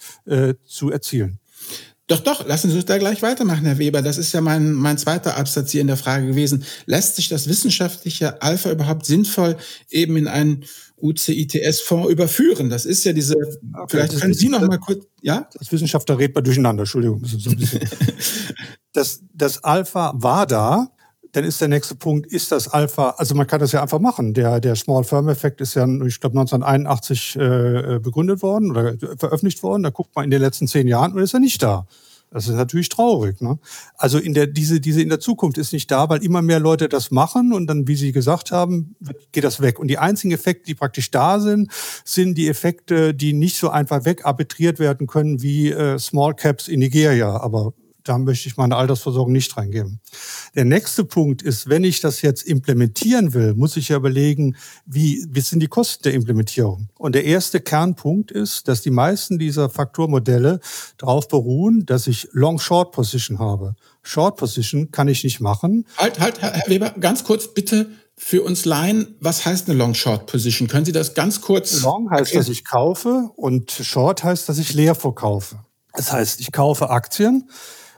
zu erzielen. Doch, lassen Sie uns da gleich weitermachen, Herr Weber. Das ist ja mein zweiter Absatz hier in der Frage gewesen. Lässt sich das wissenschaftliche Alpha überhaupt sinnvoll eben in einen UCITS-Fonds überführen? Das ist ja diese, okay, vielleicht können Sie noch mal kurz, ja? Als Wissenschaftler redet man durcheinander, Entschuldigung. So ein bisschen. Das Alpha war da. Dann ist der nächste Punkt, ist das Alpha, also man kann das ja einfach machen. Der Small Firm Effekt ist ja, ich glaube, 1981 begründet worden oder veröffentlicht worden. Da guckt man in den letzten 10 Jahren und ist er nicht da. Das ist natürlich traurig, ne? Also diese in der Zukunft ist nicht da, weil immer mehr Leute das machen und dann, wie Sie gesagt haben, geht das weg. Und die einzigen Effekte, die praktisch da sind, sind die Effekte, die nicht so einfach wegarbitriert werden können wie Small Caps in Nigeria. Aber da möchte ich meine Altersversorgung nicht reingeben. Der nächste Punkt ist, wenn ich das jetzt implementieren will, muss ich ja überlegen, wie sind die Kosten der Implementierung? Und der erste Kernpunkt ist, dass die meisten dieser Faktormodelle darauf beruhen, dass ich Long-Short-Position habe. Short-Position kann ich nicht machen. Halt, Herr Weber, ganz kurz bitte für uns Laien, was heißt eine Long-Short-Position? Können Sie das ganz kurz Long heißt, dass ich kaufe und Short heißt, dass ich leer verkaufe. Das heißt, ich kaufe Aktien,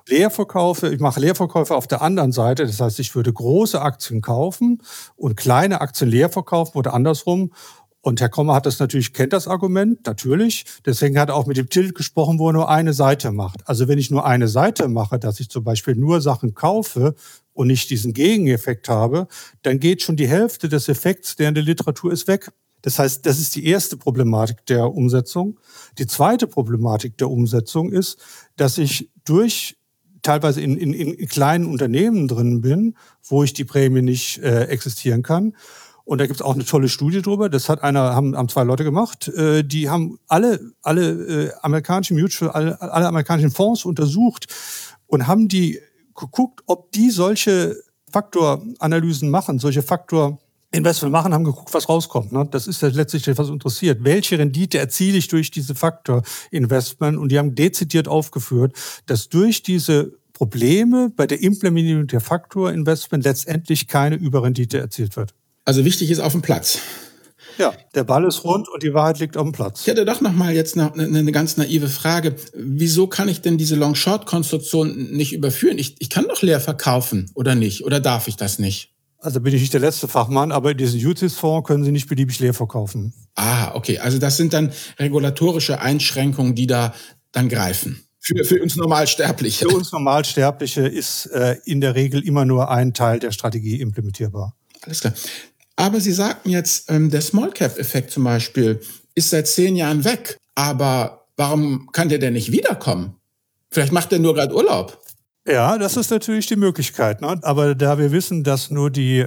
ich mache Leerverkäufe auf der anderen Seite. Das heißt, ich würde große Aktien kaufen und kleine Aktien leer verkaufen oder andersrum. Und Herr Kommer kennt das Argument, natürlich. Deswegen hat er auch mit dem Tilt gesprochen, wo er nur eine Seite macht. Also wenn ich nur eine Seite mache, dass ich zum Beispiel nur Sachen kaufe und nicht diesen Gegeneffekt habe, dann geht schon die Hälfte des Effekts, der in der Literatur ist, weg. Das heißt, das ist die erste Problematik der Umsetzung. Die zweite Problematik der Umsetzung ist, dass ich teilweise in kleinen Unternehmen drin bin, wo ich die Prämie nicht existieren kann. Und da gibt es auch eine tolle Studie drüber. Das haben 2 Leute gemacht. Die haben alle amerikanischen alle amerikanischen Fonds untersucht und haben die geguckt, ob die solche Faktoranalysen machen, solche Faktorinvestment machen, haben geguckt, was rauskommt. Ne? Das ist ja letztlich, was interessiert. Welche Rendite erziele ich durch diese Faktorinvestment? Und die haben dezidiert aufgeführt, dass durch diese Probleme bei der Implementierung der Faktorinvestment letztendlich keine Überrendite erzielt wird. Also wichtig ist auf dem Platz. Ja, der Ball ist rund und die Wahrheit liegt auf dem Platz. Ich hätte doch noch mal jetzt eine ganz naive Frage. Wieso kann ich denn diese Long-Short-Konstruktion nicht überführen? Ich kann doch leer verkaufen, oder nicht? Oder darf ich das nicht? Also bin ich nicht der letzte Fachmann, aber in diesen UCITS-Fonds können Sie nicht beliebig leer verkaufen. Ah, okay. Also das sind dann regulatorische Einschränkungen, die da dann greifen. Für uns Normalsterbliche. Für uns Normalsterbliche ist in der Regel immer nur ein Teil der Strategie implementierbar. Alles klar. Aber Sie sagten jetzt, der Small-Cap-Effekt zum Beispiel ist seit 10 Jahren weg. Aber warum kann der denn nicht wiederkommen? Vielleicht macht er nur gerade Urlaub. Ja, das ist natürlich die Möglichkeit. Ne? Aber da wir wissen, dass nur die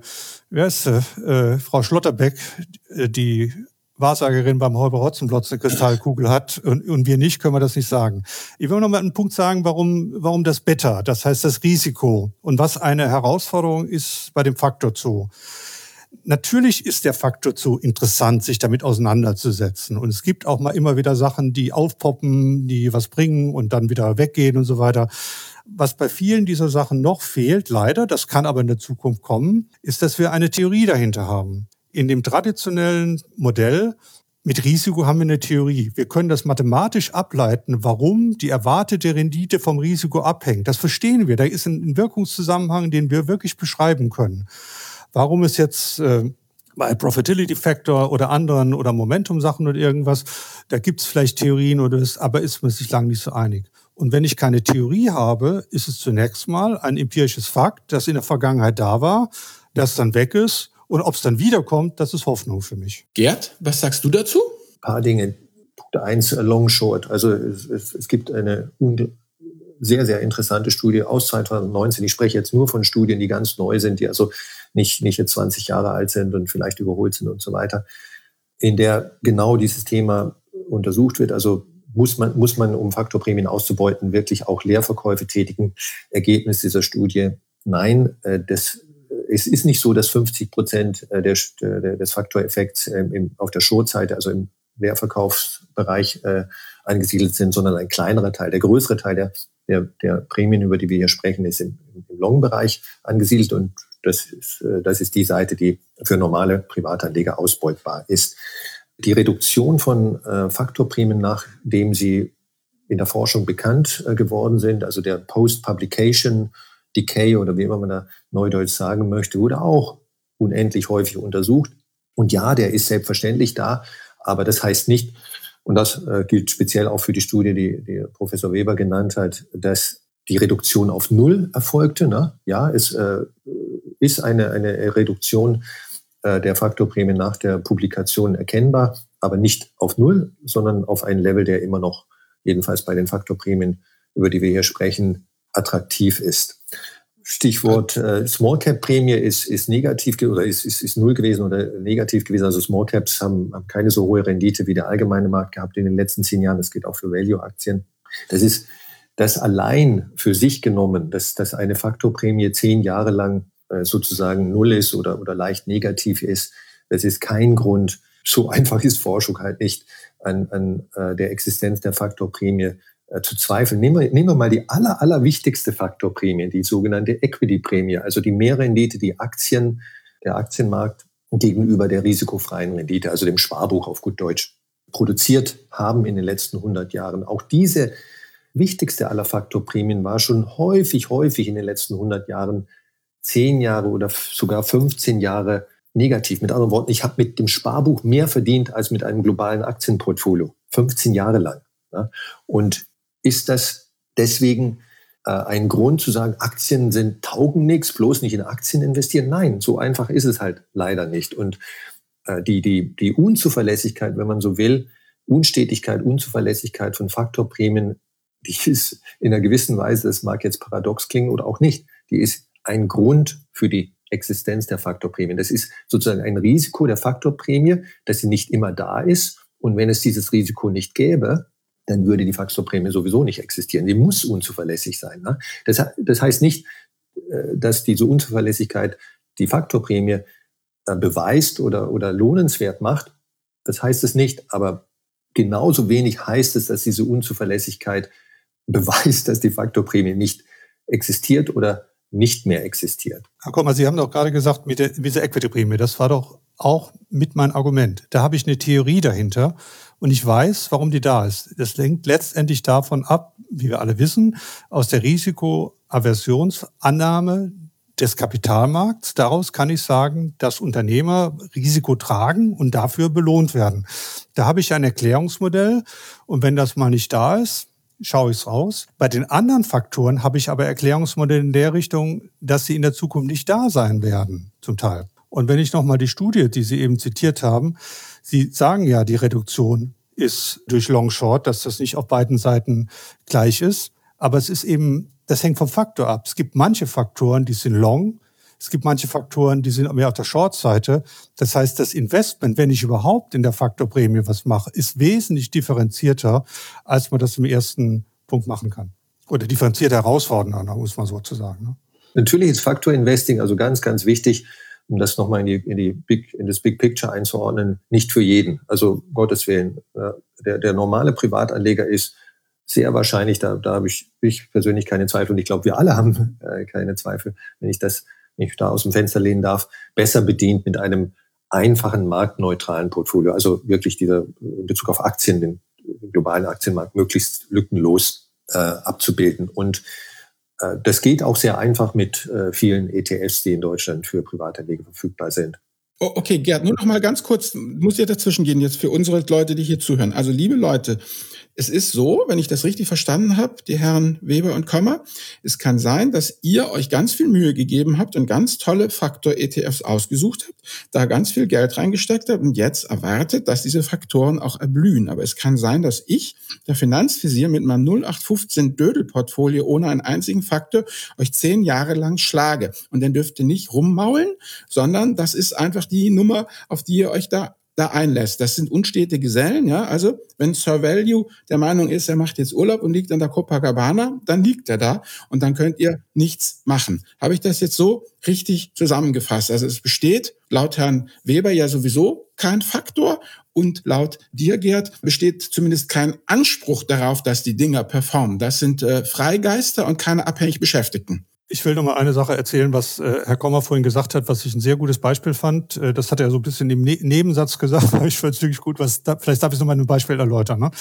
Frau Schlotterbeck, die Wahrsagerin beim Holber Hotzenplotz eine Kristallkugel hat und wir nicht, können wir das nicht sagen. Ich will noch mal einen Punkt sagen, warum das Beta, das heißt das Risiko und was eine Herausforderung ist bei dem Faktor Zoo. Natürlich ist der Faktor Zoo interessant, sich damit auseinanderzusetzen. Und es gibt auch mal immer wieder Sachen, die aufpoppen, die was bringen und dann wieder weggehen und so weiter. Was bei vielen dieser Sachen noch fehlt, leider, das kann aber in der Zukunft kommen, ist, dass wir eine Theorie dahinter haben. In dem traditionellen Modell mit Risiko haben wir eine Theorie. Wir können das mathematisch ableiten, warum die erwartete Rendite vom Risiko abhängt. Das verstehen wir. Da ist ein Wirkungszusammenhang, den wir wirklich beschreiben können. Warum es jetzt bei Profitability Factor oder anderen oder Momentum-Sachen oder irgendwas, da gibt es vielleicht Theorien aber ist man sich lang nicht so einig. Und wenn ich keine Theorie habe, ist es zunächst mal ein empirisches Fakt, das in der Vergangenheit da war, das dann weg ist. Und ob es dann wiederkommt, das ist Hoffnung für mich. Gerd, was sagst du dazu? Ein paar Dinge. Punkt 1, Long Short. Also es gibt eine sehr, sehr interessante Studie aus 2019. Ich spreche jetzt nur von Studien, die ganz neu sind, die also nicht jetzt 20 Jahre alt sind und vielleicht überholt sind und so weiter, in der genau dieses Thema untersucht wird. Also muss man, um Faktorprämien auszubeuten, wirklich auch Leerverkäufe tätigen? Ergebnis dieser Studie, nein. Es ist nicht so, dass 50% des Faktoreffekts auf der Short-Seite, also im Leerverkaufsbereich angesiedelt sind, sondern ein kleinerer Teil. Der größere Teil der Prämien, über die wir hier sprechen, ist im Long-Bereich angesiedelt und das ist die Seite, die für normale Privatanleger ausbeutbar ist. Die Reduktion von Faktorprämien, nachdem sie in der Forschung bekannt geworden sind, also der Post-Publication Decay oder wie immer man da neudeutsch sagen möchte, wurde auch unendlich häufig untersucht. Und ja, der ist selbstverständlich da, aber das heißt nicht, und das gilt speziell auch für die Studie, die Professor Weber genannt hat, dass die Reduktion auf Null erfolgte. Ne? Ja, es ist eine Reduktion der Faktorprämie nach der Publikation erkennbar, aber nicht auf Null, sondern auf einen Level, der immer noch, jedenfalls bei den Faktorprämien, über die wir hier sprechen, attraktiv ist. Stichwort Small Cap Prämie ist negativ oder ist null gewesen oder negativ gewesen. Also Small Caps haben keine so hohe Rendite wie der allgemeine Markt gehabt in den letzten 10 Jahren. Das gilt auch für Value Aktien. Das ist das allein für sich genommen, dass eine Faktorprämie 10 Jahre lang sozusagen null ist oder leicht negativ ist, das ist kein Grund. So einfach ist Forschung halt nicht, an der Existenz der Faktorprämie zu zweifeln. Nehmen wir mal die allerwichtigste Faktorprämie, die sogenannte Equity-Prämie, also die Mehrrendite, der Aktienmarkt gegenüber der risikofreien Rendite, also dem Sparbuch auf gut Deutsch, produziert haben in den letzten 100 Jahren. Auch diese wichtigste aller Faktorprämien war schon häufig in den letzten 100 Jahren 10 Jahre oder sogar 15 Jahre negativ. Mit anderen Worten, ich habe mit dem Sparbuch mehr verdient als mit einem globalen Aktienportfolio. 15 Jahre lang. Ja. Und ist das deswegen ein Grund zu sagen, Aktien taugen nichts, bloß nicht in Aktien investieren? Nein, so einfach ist es halt leider nicht. Und die Unzuverlässigkeit, wenn man so will, Unzuverlässigkeit von Faktorprämien, die ist in einer gewissen Weise, das mag jetzt paradox klingen oder auch nicht, die ist ein Grund für die Existenz der Faktorprämien. Das ist sozusagen ein Risiko der Faktorprämie, dass sie nicht immer da ist. Und wenn es dieses Risiko nicht gäbe, dann würde die Faktorprämie sowieso nicht existieren. Die muss unzuverlässig sein. Ne? Das heißt nicht, dass diese Unzuverlässigkeit die Faktorprämie beweist oder lohnenswert macht. Das heißt es nicht. Aber genauso wenig heißt es, dass diese Unzuverlässigkeit beweist, dass die Faktorprämie nicht existiert oder nicht mehr existiert. Herr Kommer, Sie haben doch gerade gesagt, mit dieser Equity-Prämie, das war doch auch mit mein Argument. Da habe ich eine Theorie dahinter und ich weiß, warum die da ist. Das hängt letztendlich davon ab, wie wir alle wissen, aus der Risikoaversionsannahme des Kapitalmarkts. Daraus kann ich sagen, dass Unternehmer Risiko tragen und dafür belohnt werden. Da habe ich ein Erklärungsmodell und wenn das mal nicht da ist, schaue ich es raus. Bei den anderen Faktoren habe ich aber Erklärungsmodelle in der Richtung, dass sie in der Zukunft nicht da sein werden, zum Teil. Und wenn ich nochmal die Studie, die Sie eben zitiert haben, Sie sagen ja, die Reduktion ist durch Long Short, dass das nicht auf beiden Seiten gleich ist. Aber es ist eben, das hängt vom Faktor ab. Es gibt manche Faktoren, die sind long. Es gibt manche Faktoren, die sind mehr auf der Short-Seite. Das heißt, das Investment, wenn ich überhaupt in der Faktorprämie was mache, ist wesentlich differenzierter, als man das im ersten Punkt machen kann. Oder differenzierter herausfordernder, muss man sozusagen. Ne? Natürlich ist Faktor-Investing also ganz, ganz wichtig, um das nochmal in das Big Picture einzuordnen, nicht für jeden. Also Gottes Willen, der normale Privatanleger ist sehr wahrscheinlich, da habe ich persönlich keine Zweifel und ich glaube, wir alle haben keine Zweifel, wenn ich da aus dem Fenster lehnen darf, besser bedient mit einem einfachen, marktneutralen Portfolio. Also wirklich in Bezug auf Aktien, den globalen Aktienmarkt möglichst lückenlos abzubilden. Und das geht auch sehr einfach mit vielen ETFs, die in Deutschland für Privatanleger verfügbar sind. Okay, Gerd, nur noch mal ganz kurz, muss ja dazwischen gehen jetzt für unsere Leute, die hier zuhören. Also liebe Leute, es ist so, wenn ich das richtig verstanden habe, die Herren Weber und Kommer, es kann sein, dass ihr euch ganz viel Mühe gegeben habt und ganz tolle Faktor-ETFs ausgesucht habt, da ganz viel Geld reingesteckt habt und jetzt erwartet, dass diese Faktoren auch erblühen. Aber es kann sein, dass ich, der Finanzvisier, mit meinem 0815 Dödel-Portfolio ohne einen einzigen Faktor euch 10 Jahre lang schlage. Und dann dürft ihr nicht rummaulen, sondern das ist einfach die Nummer, auf die ihr euch da einlässt. Das sind unstete Gesellen, ja. Also, wenn Sir Value der Meinung ist, er macht jetzt Urlaub und liegt an der Copacabana, dann liegt er da und dann könnt ihr nichts machen. Habe ich das jetzt so richtig zusammengefasst? Also, es besteht laut Herrn Weber ja sowieso kein Faktor und laut dir, Gerd, besteht zumindest kein Anspruch darauf, dass die Dinger performen. Das sind Freigeister und keine abhängig Beschäftigten. Ich will noch mal eine Sache erzählen, was Herr Kommer vorhin gesagt hat, was ich ein sehr gutes Beispiel fand. Das hat er so ein bisschen im Nebensatz gesagt, aber ich fand es wirklich gut. Vielleicht darf ich es noch mal ein Beispiel erläutern. Ne?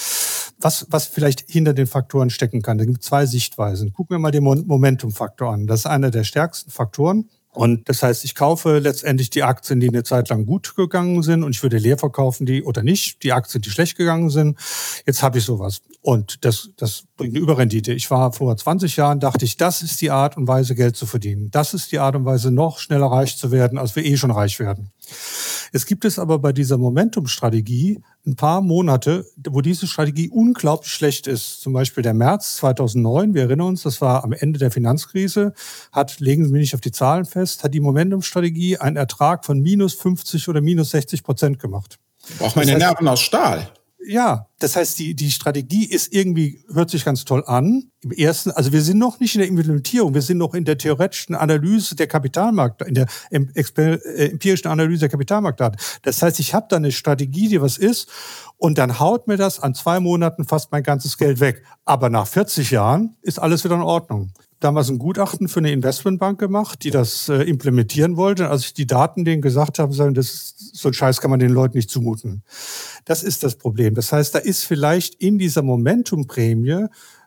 Was vielleicht hinter den Faktoren stecken kann. Da gibt es 2 Sichtweisen. Gucken wir mal den Momentum-Faktor an. Das ist einer der stärksten Faktoren. Und das heißt, ich kaufe letztendlich die Aktien, die eine Zeit lang gut gegangen sind und ich würde leer verkaufen die Aktien, die schlecht gegangen sind. Jetzt habe ich sowas. Und das bringt eine Überrendite. Ich war vor 20 Jahren, dachte ich, das ist die Art und Weise, Geld zu verdienen. Das ist die Art und Weise, noch schneller reich zu werden, als wir schon reich werden. Es gibt es aber bei dieser Momentum-Strategie ein paar Monate, wo diese Strategie unglaublich schlecht ist. Zum Beispiel der März 2009, wir erinnern uns, das war am Ende der Finanzkrise, legen Sie mich nicht auf die Zahlen fest, hat die Momentum-Strategie einen Ertrag von minus 50 oder minus 60% gemacht. Braucht man ja Nerven aus Stahl. Ja, das heißt, die Strategie ist irgendwie, hört sich ganz toll an. Im ersten, also wir sind noch nicht in der Implementierung, wir sind noch in der theoretischen Analyse der Kapitalmarkt, in der empirischen Analyse der Kapitalmarktdaten. Das heißt, ich habe da eine Strategie, die was ist, und dann haut mir das an 2 Monaten fast mein ganzes Geld weg. Aber nach 40 Jahren ist alles wieder in Ordnung. Damals ein Gutachten für eine Investmentbank gemacht, die das implementieren wollte. Als ich die Daten denen gesagt habe, sagen, so einen Scheiß kann man den Leuten nicht zumuten. Das ist das Problem. Das heißt, da ist vielleicht in dieser Momentumprämie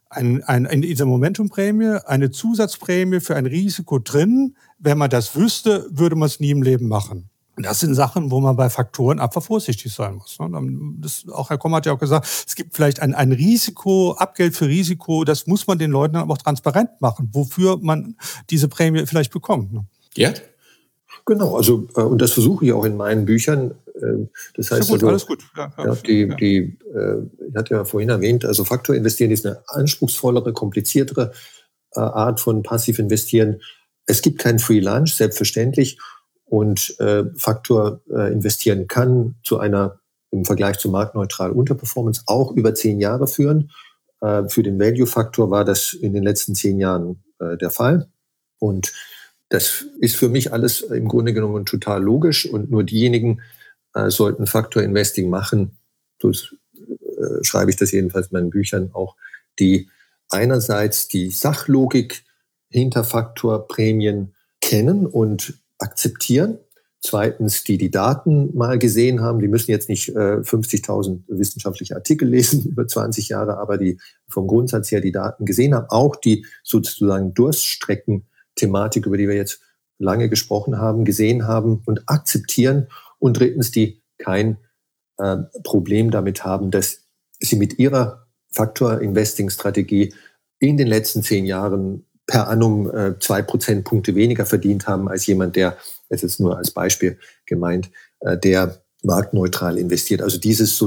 eine Zusatzprämie für ein Risiko drin. Wenn man das wüsste, würde man es nie im Leben machen. Das sind Sachen, wo man bei Faktoren einfach vorsichtig sein muss. Auch Herr Komm hat ja auch gesagt, es gibt vielleicht ein Risiko, Abgeld für Risiko, das muss man den Leuten aber auch transparent machen, wofür man diese Prämie vielleicht bekommt. Gerd? Genau, also und das versuche ich auch in meinen Büchern. Das heißt, gut, alles gut. Ich hatte ja vorhin erwähnt, also Faktor investieren ist eine anspruchsvollere, kompliziertere Art von passiv investieren. Es gibt kein Free Lunch, selbstverständlich. Und Faktor investieren kann zu einer im Vergleich zu marktneutral Unterperformance auch über 10 Jahre führen. Für den Value-Faktor war das in den letzten 10 Jahren der Fall. Und das ist für mich alles im Grunde genommen total logisch. Und nur diejenigen sollten Faktor Investing machen, so schreibe ich das jedenfalls in meinen Büchern auch, die einerseits die Sachlogik hinter Faktorprämien kennen und akzeptieren. Zweitens, die Daten mal gesehen haben. Die müssen jetzt nicht 50.000 wissenschaftliche Artikel lesen über 20 Jahre, aber die vom Grundsatz her die Daten gesehen haben. Auch die sozusagen Durststrecken-Thematik, über die wir jetzt lange gesprochen haben, gesehen haben und akzeptieren. Und drittens, die kein Problem damit haben, dass sie mit ihrer Faktor-Investing-Strategie in den letzten 10 Jahren per annum 2 Prozentpunkte weniger verdient haben als jemand, der, das ist nur als Beispiel gemeint, der marktneutral investiert. Also dieses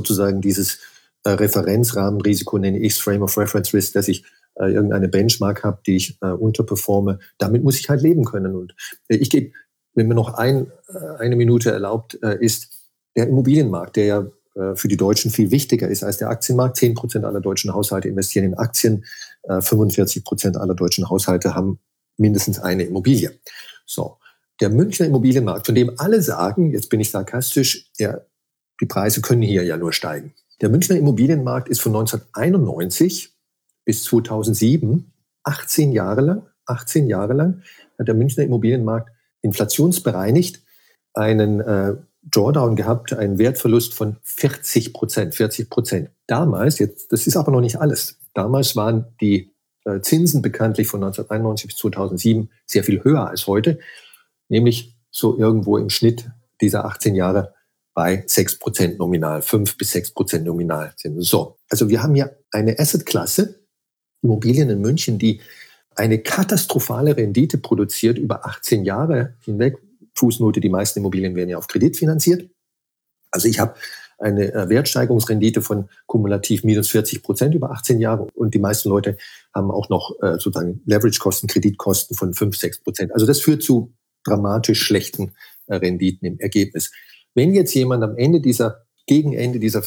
Referenzrahmenrisiko, nenne ich es Frame of Reference Risk, dass ich irgendeine Benchmark habe, die ich unterperforme, damit muss ich halt leben können. Und ich gebe, wenn mir noch eine Minute erlaubt ist, der Immobilienmarkt, der ja für die Deutschen viel wichtiger ist als der Aktienmarkt. 10% aller deutschen Haushalte investieren in Aktien. 45% aller deutschen Haushalte haben mindestens eine Immobilie. So. Der Münchner Immobilienmarkt, von dem alle sagen, jetzt bin ich sarkastisch, ja, die Preise können hier ja nur steigen. Der Münchner Immobilienmarkt ist von 1991 bis 2007, 18 Jahre lang, hat der Münchner Immobilienmarkt inflationsbereinigt einen Drawdown gehabt, einen Wertverlust von 40%. Damals, jetzt, das ist aber noch nicht alles, damals waren die Zinsen bekanntlich von 1991 bis 2007 sehr viel höher als heute, nämlich so irgendwo im Schnitt dieser 18 Jahre bei 6% nominal, 5 bis 6% nominal. So, also wir haben hier eine Assetklasse, Immobilien in München, die eine katastrophale Rendite produziert über 18 Jahre hinweg. Fußnote, die meisten Immobilien werden ja auf Kredit finanziert. Also ich habe eine Wertsteigerungsrendite von kumulativ minus 40% über 18 Jahre und die meisten Leute haben auch noch sozusagen Leverage-Kosten, Kreditkosten von 5-6%. Also das führt zu dramatisch schlechten Renditen im Ergebnis. Wenn jetzt jemand gegen Ende dieser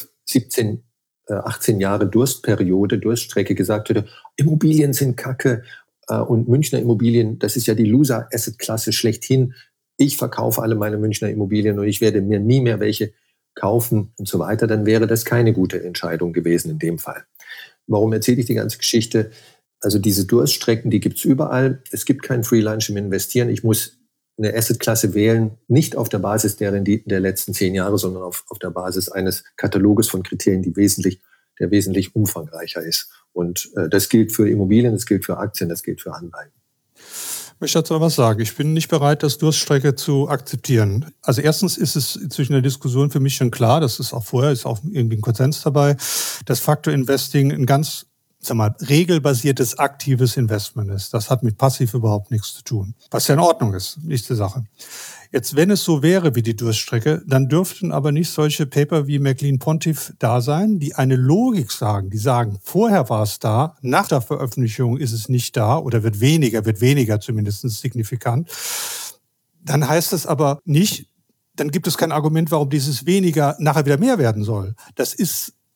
18 Jahre Durststrecke gesagt hätte, Immobilien sind Kacke und Münchner Immobilien, das ist ja die Loser-Asset-Klasse schlechthin, ich verkaufe alle meine Münchner Immobilien und ich werde mir nie mehr welche kaufen und so weiter, dann wäre das keine gute Entscheidung gewesen in dem Fall. Warum erzähle ich die ganze Geschichte? Also diese Durststrecken, die gibt es überall. Es gibt keinen Free Lunch im Investieren. Ich muss eine Assetklasse wählen, nicht auf der Basis der Renditen der letzten 10 Jahre, sondern auf der Basis eines Kataloges von Kriterien, der wesentlich umfangreicher ist. Und das gilt für Immobilien, das gilt für Aktien, das gilt für Anleihen. Ich möchte dazu noch was sagen. Ich bin nicht bereit, das Durststrecke zu akzeptieren. Also erstens ist es zwischen der Diskussion für mich schon klar, das ist auch vorher, ist auch irgendwie ein Konsens dabei, dass Faktor Investing ein ganz, regelbasiertes, aktives Investment ist. Das hat mit passiv überhaupt nichts zu tun. Was ja in Ordnung ist, nächste Sache. Jetzt, wenn es so wäre wie die Durststrecke, dann dürften aber nicht solche Paper wie McLean-Pontiff da sein, die eine Logik sagen. Die sagen, vorher war es da, nach der Veröffentlichung ist es nicht da oder wird weniger zumindest signifikant. Dann heißt es aber nicht, dann gibt es kein Argument, warum dieses weniger nachher wieder mehr werden soll. Das ist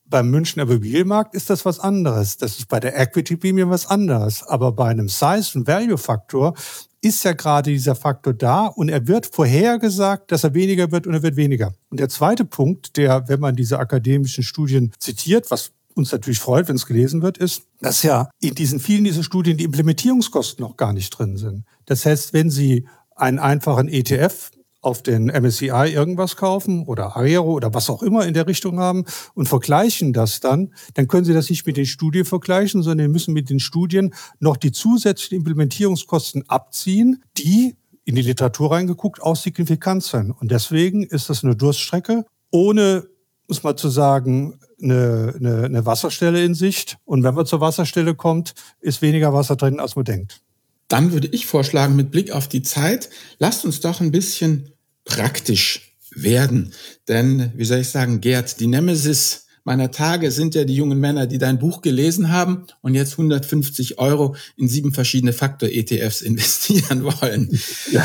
Beim Münchner Immobilienmarkt ist das was anderes. Das ist bei der Equity-Prämie was anderes. Aber bei einem Size- und Value-Faktor ist ja gerade dieser Faktor da und er wird vorhergesagt, dass er weniger wird und er wird weniger. Und der zweite Punkt, der, wenn man diese akademischen Studien zitiert, was uns natürlich freut, wenn es gelesen wird, ist, dass ja in vielen dieser Studien die Implementierungskosten noch gar nicht drin sind. Das heißt, wenn Sie einen einfachen ETF auf den MSCI irgendwas kaufen oder Arero oder was auch immer in der Richtung haben und vergleichen das dann können Sie das nicht mit den Studien vergleichen, sondern Sie müssen mit den Studien noch die zusätzlichen Implementierungskosten abziehen, die in die Literatur reingeguckt auch signifikant sind. Und deswegen ist das eine Durststrecke, ohne, muss man zu sagen, eine Wasserstelle in Sicht. Und wenn man zur Wasserstelle kommt, ist weniger Wasser drin, als man denkt. Dann würde ich vorschlagen, mit Blick auf die Zeit, lasst uns doch ein bisschen praktisch werden. Denn, wie soll ich sagen, Gerd, die Nemesis meiner Tage sind ja die jungen Männer, die dein Buch gelesen haben und jetzt 150 € in 7 verschiedene Faktor-ETFs investieren wollen. Ja.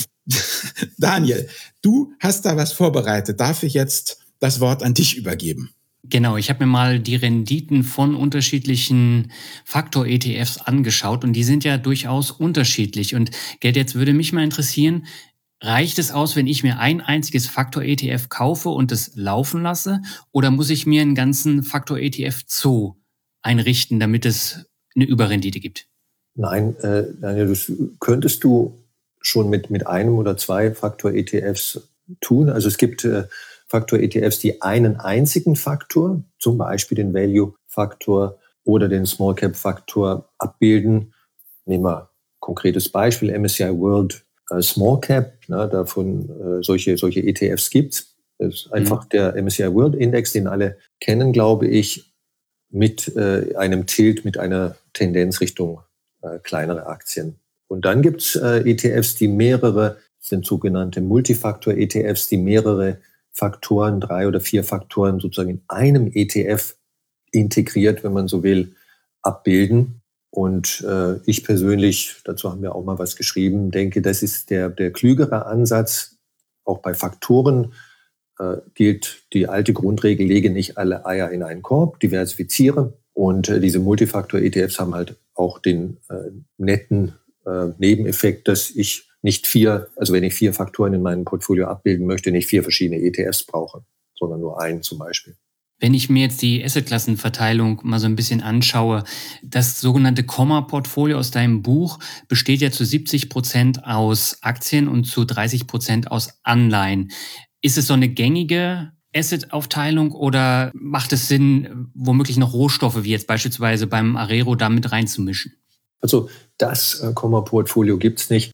Daniel, du hast da was vorbereitet. Darf ich jetzt das Wort an dich übergeben? Genau, ich habe mir mal die Renditen von unterschiedlichen Faktor-ETFs angeschaut und die sind ja durchaus unterschiedlich. Und Gerd, jetzt würde mich mal interessieren, reicht es aus, wenn ich mir ein einziges Faktor-ETF kaufe und es laufen lasse? Oder muss ich mir einen ganzen Faktor-ETF-Zoo einrichten, damit es eine Überrendite gibt? Nein, Daniel, das könntest du schon mit einem oder zwei Faktor-ETFs tun. Also es gibt Faktor-ETFs, die einen einzigen Faktor, zum Beispiel den Value-Faktor oder den Small-Cap-Faktor abbilden. Nehmen wir ein konkretes Beispiel, MSCI World Small Cap, davon solche ETFs gibt's. Das ist einfach der MSCI World Index, den alle kennen, glaube ich, mit einem Tilt, mit einer Tendenz Richtung kleinere Aktien. Und dann gibt's ETFs, sind sogenannte Multifaktor-ETFs, die mehrere Faktoren, 3 oder 4 Faktoren sozusagen in einem ETF integriert, wenn man so will, abbilden. Und ich persönlich, dazu haben wir auch mal was geschrieben, denke, das ist der klügere Ansatz. Auch bei Faktoren gilt die alte Grundregel, lege nicht alle Eier in einen Korb, diversifiziere. Und diese Multifaktor-ETFs haben halt auch den netten Nebeneffekt, dass ich nicht wenn ich 4 Faktoren in meinem Portfolio abbilden möchte, nicht 4 verschiedene ETFs brauche, sondern nur einen zum Beispiel. Wenn ich mir jetzt die Assetklassenverteilung mal so ein bisschen anschaue, das sogenannte Komma-Portfolio aus deinem Buch besteht ja zu 70% aus Aktien und zu 30% aus Anleihen. Ist es so eine gängige Asset-Aufteilung oder macht es Sinn, womöglich noch Rohstoffe wie jetzt beispielsweise beim Arero da mit reinzumischen? Also das Komma-Portfolio gibt's nicht.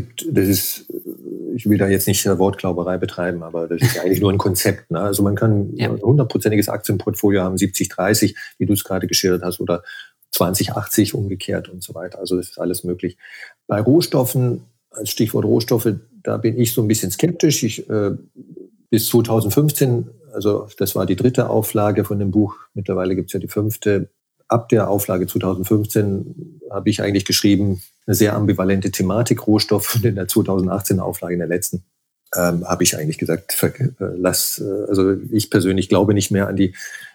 Ich will da jetzt nicht Wortklauberei betreiben, aber das ist eigentlich nur ein Konzept. Ne? Also man kann ein 100%iges Aktienportfolio haben, 70-30, wie du es gerade geschildert hast, oder 20-80 umgekehrt und so weiter. Also das ist alles möglich. Bei Rohstoffen, als Stichwort Rohstoffe, da bin ich so ein bisschen skeptisch. Bis 2015, also das war die 3. Auflage von dem Buch, mittlerweile gibt's ja die 5. Ab der Auflage 2015 habe ich eigentlich geschrieben, eine sehr ambivalente Thematik Rohstoff. Und in der 2018 Auflage, in der letzten, habe ich eigentlich gesagt, also ich persönlich glaube nicht mehr an die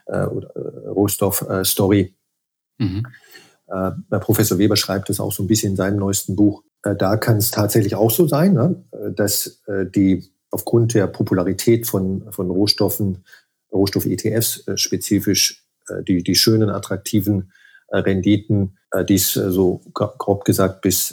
Rohstoff-Story. Professor Weber schreibt das auch so ein bisschen in seinem neuesten Buch. Da kann es tatsächlich auch so sein, ne, dass aufgrund der Popularität von Rohstoffen, Rohstoff-ETFs spezifisch, die schönen, attraktiven Renditen, die es so grob gesagt bis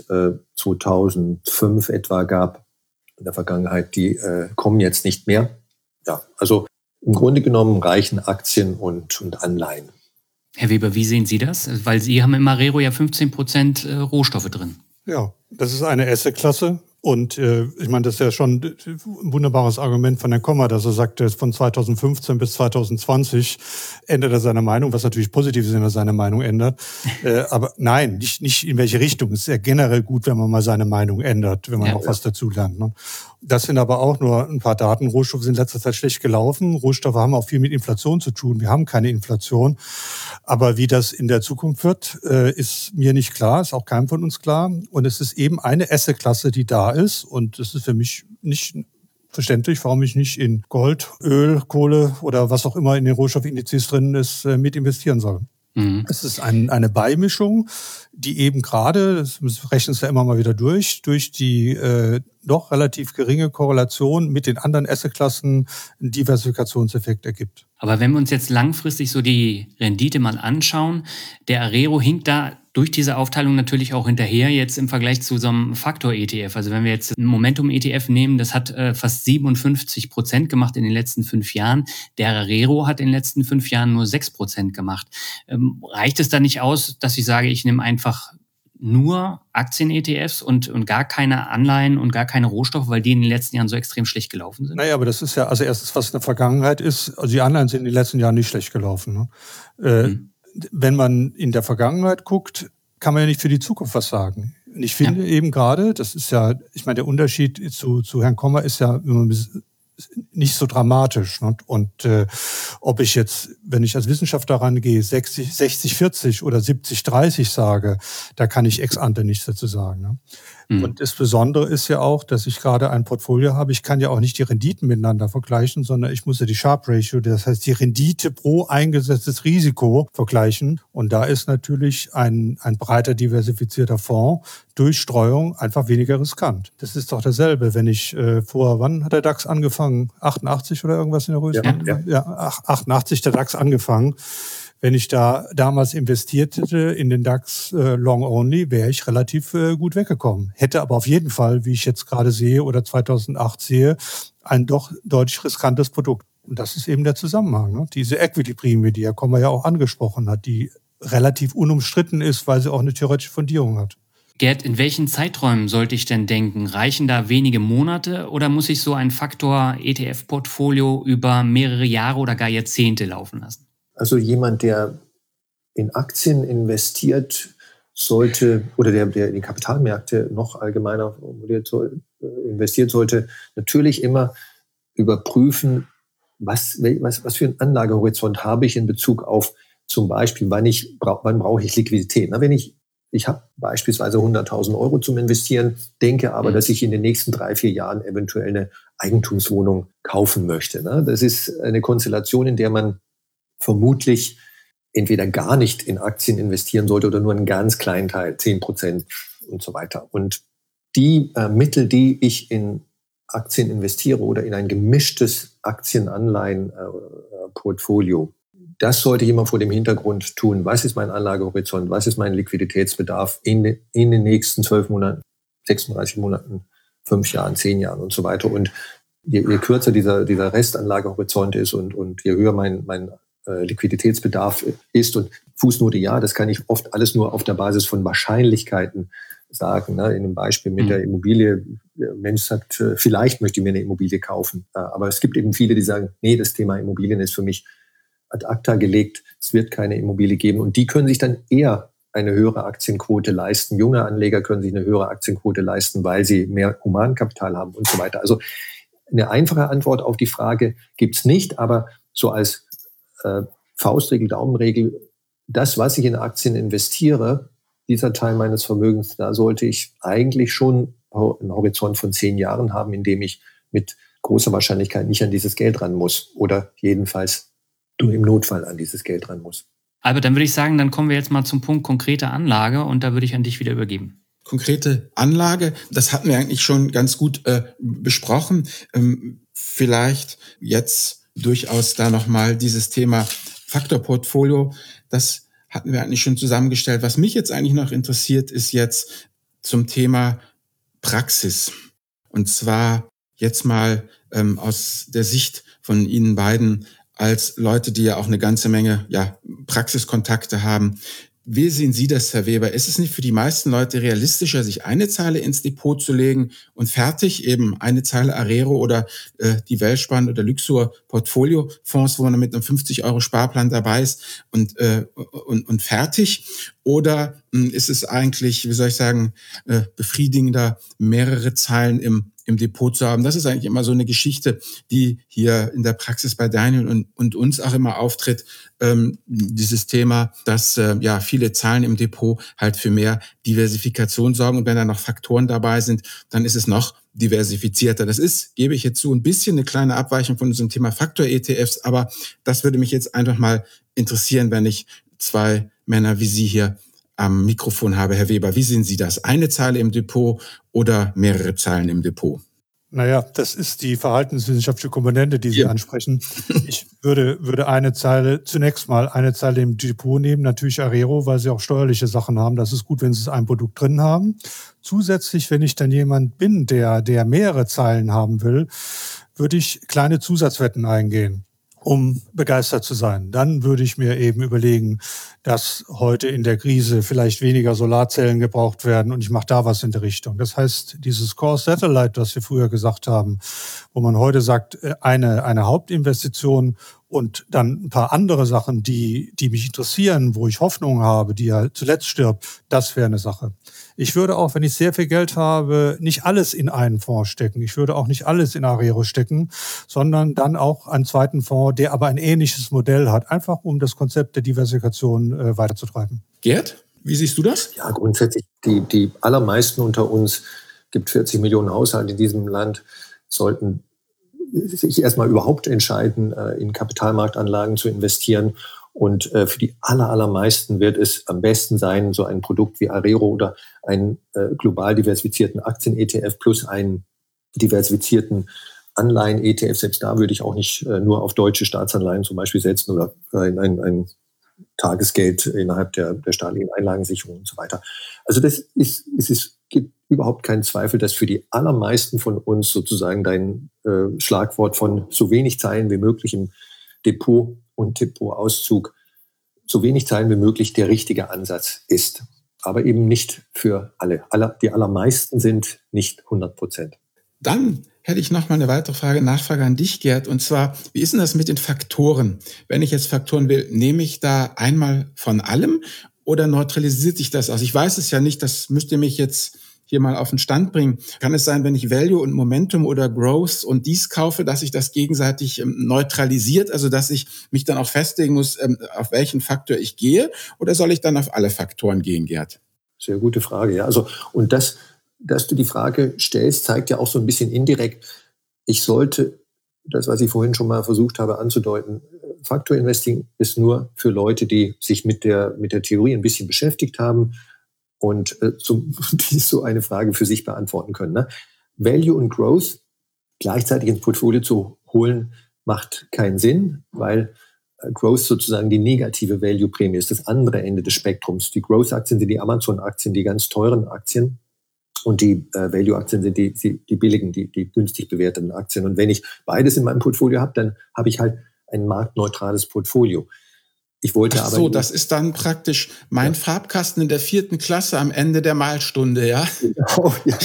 2005 etwa gab in der Vergangenheit, die kommen jetzt nicht mehr. Ja, also im Grunde genommen reichen Aktien und Anleihen. Herr Weber, wie sehen Sie das? Weil Sie haben im Arero ja 15% Rohstoffe drin. Ja, das ist eine Assetklasse. Und ich meine, das ist ja schon ein wunderbares Argument von Herrn Kommer, dass er sagt, von 2015 bis 2020 ändert er seine Meinung, was natürlich positiv ist, wenn er seine Meinung ändert. Aber nein, nicht in welche Richtung. Es ist ja generell gut, wenn man mal seine Meinung ändert, wenn man auch was dazu lernt. Ne? Das sind aber auch nur ein paar Daten. Rohstoffe sind in letzter Zeit schlecht gelaufen. Rohstoffe haben auch viel mit Inflation zu tun. Wir haben keine Inflation. Aber wie das in der Zukunft wird, ist mir nicht klar, ist auch keinem von uns klar. Und es ist eben eine Assetklasse, die da ist. Und es ist für mich nicht verständlich, warum ich nicht in Gold, Öl, Kohle oder was auch immer in den Rohstoffindizes drin ist, mit investieren soll. Es ist eine Beimischung, die eben gerade, das rechnen wir ja immer mal wieder durch die doch relativ geringe Korrelation mit den anderen Assetklassen einen Diversifikationseffekt ergibt. Aber wenn wir uns jetzt langfristig so die Rendite mal anschauen, der Arero hinkt da durch diese Aufteilung natürlich auch hinterher jetzt im Vergleich zu so einem Faktor-ETF. Also wenn wir jetzt ein Momentum-ETF nehmen, das hat fast 57% gemacht in den letzten 5 Jahren. Der Arero hat in den letzten 5 Jahren nur 6% gemacht. Reicht es da nicht aus, dass ich sage, ich nehme einfach nur Aktien-ETFs und gar keine Anleihen und gar keine Rohstoffe, weil die in den letzten Jahren so extrem schlecht gelaufen sind? Naja, aber das ist ja, also erstens, was in der Vergangenheit ist, also die Anleihen sind in den letzten Jahren nicht schlecht gelaufen. Ne? Wenn man in der Vergangenheit guckt, kann man ja nicht für die Zukunft was sagen. Und ich finde eben gerade, das ist ja, ich meine, der Unterschied zu Herrn Kommer ist ja nicht so dramatisch. Ne? Und ob ich jetzt, wenn ich als Wissenschaftler rangehe, 60-40 oder 70-30 sage, da kann ich ex ante nichts dazu sagen. Ne? Und das Besondere ist ja auch, dass ich gerade ein Portfolio habe. Ich kann ja auch nicht die Renditen miteinander vergleichen, sondern ich muss ja die Sharpe Ratio, das heißt die Rendite pro eingesetztes Risiko vergleichen. Und da ist natürlich ein breiter diversifizierter Fonds durch Streuung einfach weniger riskant. Das ist doch dasselbe, wenn ich wann hat der DAX angefangen? 88 oder irgendwas in der Größenordnung? Ja, 88 der DAX angefangen. Wenn ich da damals investiert hätte in den DAX Long Only, wäre ich relativ gut weggekommen. Hätte aber auf jeden Fall, wie ich jetzt gerade sehe oder 2008 sehe, ein doch deutlich riskantes Produkt. Und das ist eben der Zusammenhang. Ne? Diese Equity-Prämie, die Herr Kommer ja auch angesprochen hat, die relativ unumstritten ist, weil sie auch eine theoretische Fundierung hat. Gerd, in welchen Zeiträumen sollte ich denn denken? Reichen da wenige Monate oder muss ich so ein Faktor-ETF-Portfolio über mehrere Jahre oder gar Jahrzehnte laufen lassen? Also jemand, der in Aktien investiert, sollte, oder der in die Kapitalmärkte noch allgemeiner investiert, sollte natürlich immer überprüfen, was für einen Anlagehorizont habe ich in Bezug auf zum Beispiel, wann brauche ich Liquidität. Na, wenn ich habe beispielsweise 100.000 Euro zum Investieren, denke aber, dass ich in den nächsten 3-4 Jahren eventuell eine Eigentumswohnung kaufen möchte. Ne? Das ist eine Konstellation, in der man vermutlich entweder gar nicht in Aktien investieren sollte oder nur einen ganz kleinen Teil, 10% und so weiter. Und die Mittel, die ich in Aktien investiere oder in ein gemischtes Aktien-Anleihen-Portfolio, das sollte ich immer vor dem Hintergrund tun. Was ist mein Anlagehorizont? Was ist mein Liquiditätsbedarf in den nächsten 12 Monaten, 36 Monaten, 5 Jahren, 10 Jahren und so weiter? Und je kürzer dieser Restanlagehorizont ist und je höher mein Liquiditätsbedarf ist, und Fußnote, ja, das kann ich oft alles nur auf der Basis von Wahrscheinlichkeiten sagen. Ne? In dem Beispiel mit der Immobilie, der Mensch sagt, vielleicht möchte ich mir eine Immobilie kaufen. Aber es gibt eben viele, die sagen, nee, das Thema Immobilien ist für mich ad acta gelegt, es wird keine Immobilie geben. Und die können sich dann eher eine höhere Aktienquote leisten. Junge Anleger können sich eine höhere Aktienquote leisten, weil sie mehr Humankapital haben und so weiter. Also eine einfache Antwort auf die Frage gibt's nicht, aber so als Faustregel, Daumenregel, das, was ich in Aktien investiere, dieser Teil meines Vermögens, da sollte ich eigentlich schon einen Horizont von 10 Jahren haben, in dem ich mit großer Wahrscheinlichkeit nicht an dieses Geld ran muss oder jedenfalls nur im Notfall an dieses Geld ran muss. Albert, dann würde ich sagen, dann kommen wir jetzt mal zum Punkt konkrete Anlage und da würde ich an dich wieder übergeben. Konkrete Anlage, das hatten wir eigentlich schon ganz gut besprochen. Vielleicht jetzt durchaus da nochmal dieses Thema Faktorportfolio, das hatten wir eigentlich schon zusammengestellt. Was mich jetzt eigentlich noch interessiert, ist jetzt zum Thema Praxis. Und zwar jetzt mal aus der Sicht von Ihnen beiden als Leute, die ja auch eine ganze Menge Praxiskontakte haben. Wie sehen Sie das, Herr Weber? Ist es nicht für die meisten Leute realistischer, sich eine Zeile ins Depot zu legen und fertig, eben eine Zeile Arero oder die Weltspann oder Luxor Portfolio-Fonds, wo man mit einem 50 € Sparplan dabei ist und fertig? Oder ist es eigentlich, befriedigender, mehrere Zeilen im Depot zu haben? Das ist eigentlich immer so eine Geschichte, die hier in der Praxis bei Daniel und uns auch immer auftritt. Dieses Thema, dass viele Zahlen im Depot halt für mehr Diversifikation sorgen. Und wenn da noch Faktoren dabei sind, dann ist es noch diversifizierter. Das ist, gebe ich jetzt zu, ein bisschen eine kleine Abweichung von unserem Thema Faktor-ETFs, aber das würde mich jetzt einfach mal interessieren, wenn ich zwei Männer wie Sie hier am Mikrofon habe. Herr Weber, wie sehen Sie das? Eine Zeile im Depot oder mehrere Zeilen im Depot? Naja, das ist die verhaltenswissenschaftliche Komponente, die Sie ansprechen. Ich würde zunächst mal eine Zeile im Depot nehmen, natürlich Arero, weil sie auch steuerliche Sachen haben. Das ist gut, wenn Sie ein Produkt drin haben. Zusätzlich, wenn ich dann jemand bin, der mehrere Zeilen haben will, würde ich kleine Zusatzwetten eingehen, um begeistert zu sein. Dann würde ich mir eben überlegen, dass heute in der Krise vielleicht weniger Solarzellen gebraucht werden und ich mache da was in der Richtung. Das heißt, dieses Core Satellite, was wir früher gesagt haben, wo man heute sagt, eine Hauptinvestition und dann ein paar andere Sachen, die mich interessieren, wo ich Hoffnung habe, die ja zuletzt stirbt, das wäre eine Sache. Ich würde auch, wenn ich sehr viel Geld habe, nicht alles in einen Fonds stecken. Ich würde auch nicht alles in Arero stecken, sondern dann auch einen zweiten Fonds, der aber ein ähnliches Modell hat, einfach um das Konzept der Diversifikation weiterzutreiben. Gerd, wie siehst du das? Ja, grundsätzlich, die allermeisten unter uns, gibt 40 Millionen Haushalte in diesem Land, sollten sich erstmal überhaupt entscheiden, in Kapitalmarktanlagen zu investieren. Und für die allermeisten wird es am besten sein, so ein Produkt wie Arero oder einen global diversifizierten Aktien-ETF plus einen diversifizierten Anleihen-ETF. Selbst da würde ich auch nicht nur auf deutsche Staatsanleihen zum Beispiel setzen oder ein Tagesgeld innerhalb der staatlichen Einlagensicherung und so weiter. Also gibt überhaupt keinen Zweifel, dass für die allermeisten von uns sozusagen dein Schlagwort von so wenig Zeilen wie möglich im Depot und Depotauszug, so wenig Zeilen wie möglich der richtige Ansatz ist. Aber eben nicht für alle. Die allermeisten sind nicht 100%. Dann hätte ich noch mal eine weitere Nachfrage an dich, Gerd. Und zwar, wie ist denn das mit den Faktoren? Wenn ich jetzt Faktoren will, nehme ich da einmal von allem oder neutralisiert sich das aus? Ich weiß es ja nicht, das müsst ihr mich jetzt hier mal auf den Stand bringen. Kann es sein, wenn ich Value und Momentum oder Growth und dies kaufe, dass sich das gegenseitig neutralisiert, also dass ich mich dann auch festlegen muss, auf welchen Faktor ich gehe, oder soll ich dann auf alle Faktoren gehen, Gerd? Sehr gute Frage, ja. Also, und dass du die Frage stellst, zeigt ja auch so ein bisschen indirekt, ich sollte, das, was ich vorhin schon mal versucht habe anzudeuten, Faktor-Investing ist nur für Leute, die sich mit der Theorie ein bisschen beschäftigt haben und die so eine Frage für sich beantworten können. Ne? Value und Growth gleichzeitig ins Portfolio zu holen, macht keinen Sinn, weil Growth sozusagen die negative Value-Prämie ist, das andere Ende des Spektrums. Die Growth-Aktien sind die Amazon-Aktien, die ganz teuren Aktien. Und die Value-Aktien sind die billigen, die günstig bewerteten Aktien. Und wenn ich beides in meinem Portfolio habe, dann habe ich halt ein marktneutrales Portfolio. Ich wollte Ach so, das ist dann praktisch mein Farbkasten in der 4. Klasse am Ende der Malstunde, ja? Genau, ja.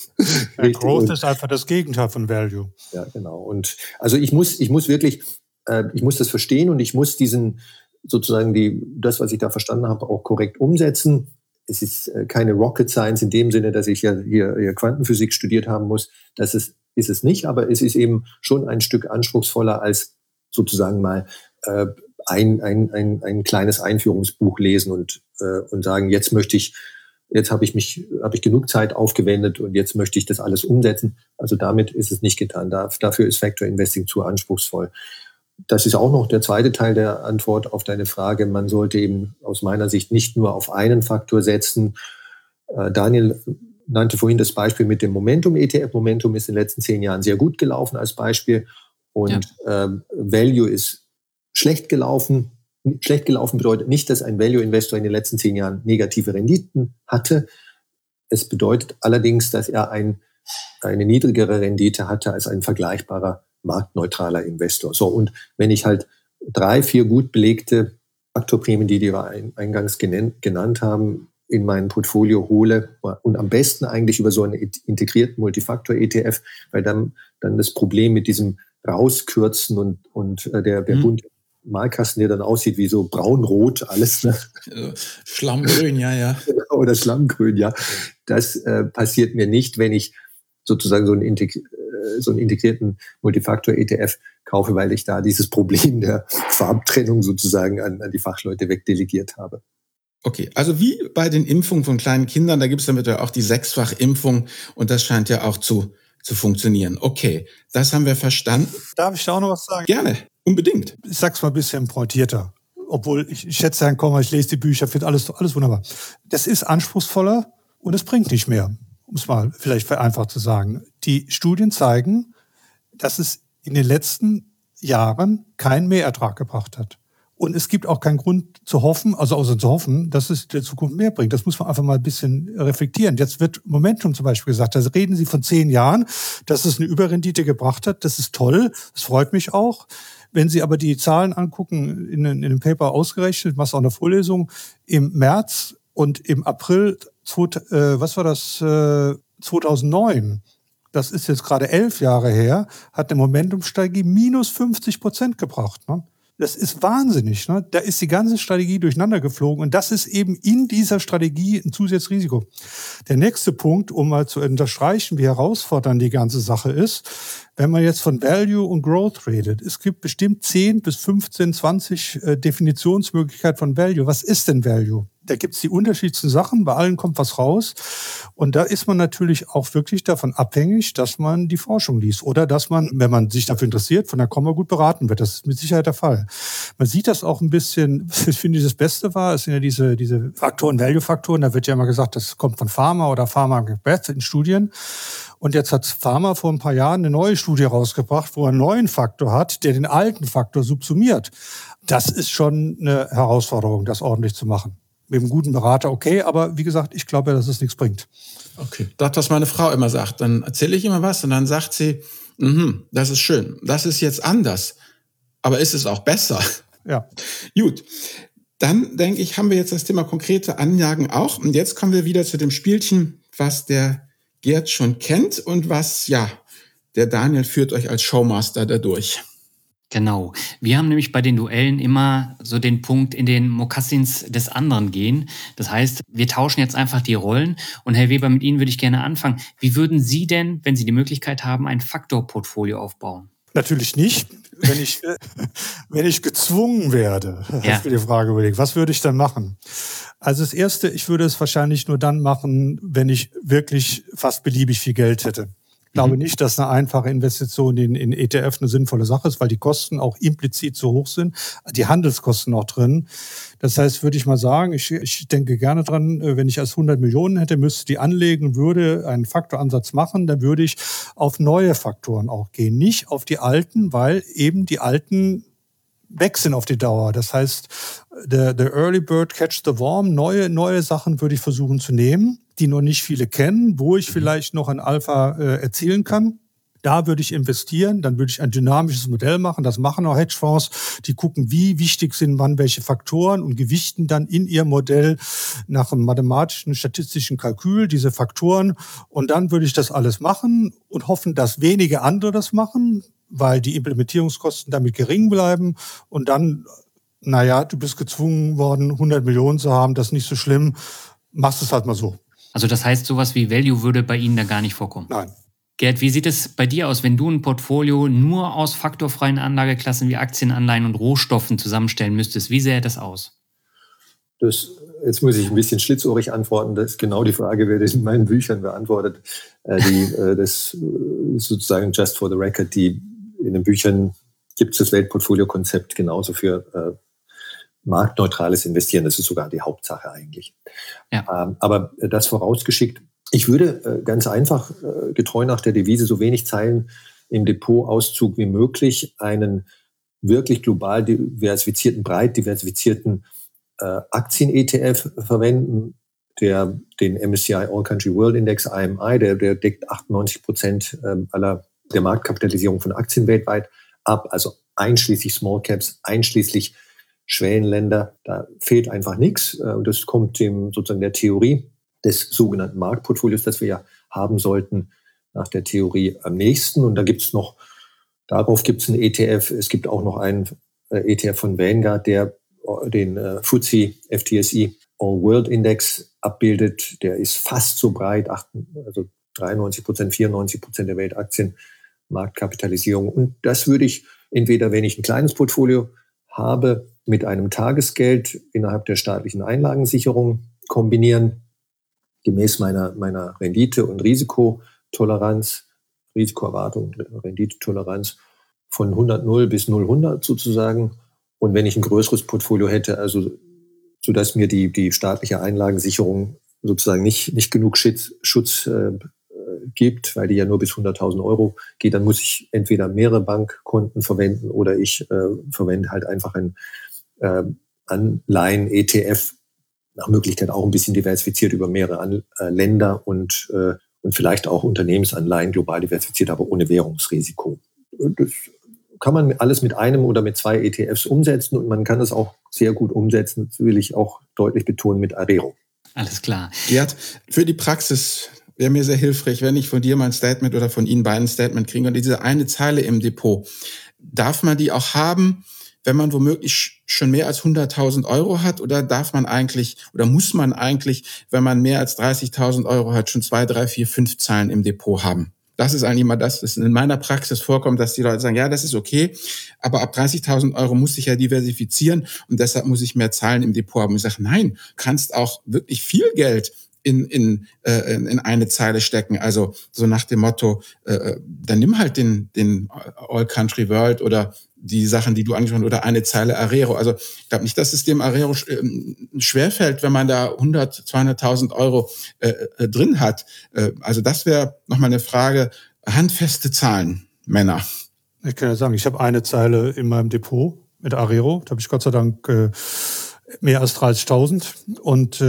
Growth ist einfach das Gegenteil von Value. Ja, genau. Und also ich muss wirklich, ich muss das verstehen und ich muss das, was ich da verstanden habe, auch korrekt umsetzen. Es ist keine Rocket Science in dem Sinne, dass ich ja hier Quantenphysik studiert haben muss. Das ist es nicht, aber es ist eben schon ein Stück anspruchsvoller als sozusagen mal ein kleines Einführungsbuch lesen und sagen, jetzt habe ich genug Zeit aufgewendet und jetzt möchte ich das alles umsetzen. Also damit ist es nicht getan. Dafür ist Factor Investing zu anspruchsvoll. Das ist auch noch der zweite Teil der Antwort auf deine Frage. Man sollte eben aus meiner Sicht nicht nur auf einen Faktor setzen. Daniel nannte vorhin das Beispiel mit dem Momentum-ETF. Momentum ist in den letzten 10 Jahren sehr gut gelaufen als Beispiel. Und Value ist schlecht gelaufen. Schlecht gelaufen bedeutet nicht, dass ein Value-Investor in den letzten 10 Jahren negative Renditen hatte. Es bedeutet allerdings, dass er eine niedrigere Rendite hatte als ein vergleichbarer marktneutraler Investor. So, und wenn ich halt 3, 4 gut belegte Faktorprämien, die wir eingangs genannt haben, in mein Portfolio hole und am besten eigentlich über so einen integrierten Multifaktor-ETF, weil dann das Problem mit diesem Rauskürzen und der bunte Malkasten, der dann aussieht wie so braun-rot alles. Ne? Schlammgrün, ja. Oder Schlammgrün, ja. Das passiert mir nicht, wenn ich sozusagen so einen integrierten Multifaktor-ETF kaufe, weil ich da dieses Problem der Farbtrennung sozusagen an die Fachleute wegdelegiert habe. Okay, also wie bei den Impfungen von kleinen Kindern, da gibt es damit ja auch die 6-fach Impfung und das scheint ja auch zu zu funktionieren. Okay, das haben wir verstanden. Darf ich da auch noch was sagen? Gerne, unbedingt. Ich sag's mal ein bisschen pointierter. Obwohl, ich schätze Herrn Kommer, ich lese die Bücher, finde alles wunderbar. Das ist anspruchsvoller und es bringt nicht mehr, um es mal vielleicht vereinfacht zu sagen. Die Studien zeigen, dass es in den letzten Jahren keinen Mehrertrag gebracht hat. Und es gibt auch keinen Grund zu hoffen, also außer zu hoffen, dass es der Zukunft mehr bringt. Das muss man einfach mal ein bisschen reflektieren. Jetzt wird Momentum zum Beispiel gesagt, da reden Sie von 10 Jahren, dass es eine Überrendite gebracht hat. Das ist toll, das freut mich auch. Wenn Sie aber die Zahlen angucken, in einem Paper ausgerechnet, was auch eine Vorlesung, im März und im April, 2009, das ist jetzt gerade 11 Jahre her, hat eine Momentumstrategie minus 50% gebracht. Ne? Das ist wahnsinnig. Ne? Da ist die ganze Strategie durcheinander geflogen und das ist eben in dieser Strategie ein zusätzliches Risiko. Der nächste Punkt, um mal zu unterstreichen, wie herausfordernd die ganze Sache ist, wenn man jetzt von Value und Growth redet, es gibt bestimmt 10 bis 15, 20 Definitionsmöglichkeiten von Value. Was ist denn Value? Da gibt es die unterschiedlichsten Sachen, bei allen kommt was raus. Und da ist man natürlich auch wirklich davon abhängig, dass man die Forschung liest. Oder dass man, wenn man sich dafür interessiert, von der Komma gut beraten wird. Das ist mit Sicherheit der Fall. Man sieht das auch ein bisschen, ich finde, das Beste war, es sind ja diese Faktoren, Value-Faktoren, da wird ja immer gesagt, das kommt von Pharma oder Pharma Macbeth in Studien. Und jetzt hat Pharma vor ein paar Jahren eine neue Studie rausgebracht, wo er einen neuen Faktor hat, der den alten Faktor subsumiert. Das ist schon eine Herausforderung, das ordentlich zu machen. Mit einem guten Berater okay, aber wie gesagt, ich glaube ja, dass es nichts bringt. Okay, das, was meine Frau immer sagt, dann erzähle ich immer was und dann sagt sie, das ist schön, das ist jetzt anders, aber ist es auch besser? Ja. Gut, dann denke ich, haben wir jetzt das Thema konkrete Anlagen auch und jetzt kommen wir wieder zu dem Spielchen, was der Gerd schon kennt und was, ja, der Daniel führt euch als Showmaster dadurch. Genau. Wir haben nämlich bei den Duellen immer so den Punkt in den Mokassins des anderen gehen. Das heißt, wir tauschen jetzt einfach die Rollen. Und Herr Weber, mit Ihnen würde ich gerne anfangen. Wie würden Sie denn, wenn Sie die Möglichkeit haben, ein Faktorportfolio aufbauen? Natürlich nicht, wenn ich gezwungen werde. Ja. Das ist die Frage überlegt. Was würde ich dann machen? Also das Erste, ich würde es wahrscheinlich nur dann machen, wenn ich wirklich fast beliebig viel Geld hätte. Ich glaube nicht, dass eine einfache Investition in ETF eine sinnvolle Sache ist, weil die Kosten auch implizit so hoch sind, die Handelskosten auch drin. Das heißt, würde ich mal sagen, ich denke gerne dran, wenn ich als 100 Millionen hätte, müsste die anlegen, würde einen Faktoransatz machen, dann würde ich auf neue Faktoren auch gehen, nicht auf die alten, weil eben die alten weg sind auf die Dauer. Das heißt, the early bird catch the worm, neue Sachen würde ich versuchen zu nehmen, die noch nicht viele kennen, wo ich vielleicht noch ein Alpha erzielen kann. Da würde ich investieren, dann würde ich ein dynamisches Modell machen. Das machen auch Hedgefonds. Die gucken, wie wichtig sind wann welche Faktoren und gewichten dann in ihr Modell nach einem mathematischen, statistischen Kalkül diese Faktoren. Und dann würde ich das alles machen und hoffen, dass wenige andere das machen, weil die Implementierungskosten damit gering bleiben. Und dann, du bist gezwungen worden, 100 Millionen zu haben, das ist nicht so schlimm. Machst es halt mal so. Also das heißt, sowas wie Value würde bei Ihnen da gar nicht vorkommen? Nein. Gerd, wie sieht es bei dir aus, wenn du ein Portfolio nur aus faktorfreien Anlageklassen wie Aktien, Anleihen und Rohstoffen zusammenstellen müsstest? Wie sähe das aus? Jetzt muss ich ein bisschen schlitzohrig antworten. Das ist genau die Frage, wird in meinen Büchern beantwortet. Das sozusagen just for the record, in den Büchern gibt es das Weltportfolio-Konzept genauso für marktneutrales Investieren. Das ist sogar die Hauptsache eigentlich. Ja. Aber das vorausgeschickt, ich würde ganz einfach, getreu nach der Devise, so wenig Zeilen im Depotauszug wie möglich, einen wirklich global diversifizierten, breit diversifizierten Aktien-ETF verwenden, den MSCI All Country World Index, AMI, der deckt 98% der Marktkapitalisierung von Aktien weltweit ab, also einschließlich Small Caps, einschließlich Schwellenländer. Da fehlt einfach nichts. Und das kommt dem sozusagen der Theorie des sogenannten Marktportfolios, das wir ja haben sollten, nach der Theorie am nächsten. Und da darauf gibt es einen ETF. Es gibt auch noch einen ETF von Vanguard, der den FTSE FTSE All World Index abbildet. Der ist fast so breit, also 93%, 94% der Weltaktienmarktkapitalisierung. Und das würde ich entweder, wenn ich ein kleines Portfolio habe, mit einem Tagesgeld innerhalb der staatlichen Einlagensicherung kombinieren, gemäß meiner Rendite- und Risikotoleranz. Risikoerwartung, Renditetoleranz von 100,0 bis 0,100 sozusagen. Und wenn ich ein größeres Portfolio hätte, also sodass mir die staatliche Einlagensicherung sozusagen nicht genug Schutz gibt, weil die ja nur bis 100.000 Euro geht, dann muss ich entweder mehrere Bankkonten verwenden oder ich verwende halt einfach ein Anleihen-ETF, nach Möglichkeit auch ein bisschen diversifiziert über mehrere Länder und vielleicht auch Unternehmensanleihen global diversifiziert, aber ohne Währungsrisiko. Das kann man alles mit einem oder mit 2 ETFs umsetzen und man kann das auch sehr gut umsetzen, das will ich auch deutlich betonen, mit Arero. Alles klar. Gerd, für die Praxis wäre mir sehr hilfreich, wenn ich von dir mal ein Statement oder von Ihnen beiden ein Statement kriege. Und diese eine Zeile im Depot, darf man die auch haben, wenn man womöglich schon mehr als 100.000 Euro hat? Oder darf man eigentlich, oder muss man eigentlich, wenn man mehr als 30.000 Euro hat, schon 2, 3, 4, 5 Zeilen im Depot haben? Das ist eigentlich mal das, was in meiner Praxis vorkommt, dass die Leute sagen, ja, das ist okay, aber ab 30.000 Euro muss ich ja diversifizieren und deshalb muss ich mehr Zahlen im Depot haben. Ich sage, nein, kannst auch wirklich viel Geld in eine Zeile stecken. Also so nach dem Motto, dann nimm halt den All Country World oder die Sachen, die du angesprochen hast, oder eine Zeile Arero. Also ich glaube nicht, dass es dem Arero schwerfällt, wenn man da 200.000 Euro drin hat. Also das wäre nochmal eine Frage. Handfeste Zahlen, Männer. Ich kann ja sagen, ich habe eine Zeile in meinem Depot mit Arero. Da habe ich Gott sei Dank mehr als 30.000. Und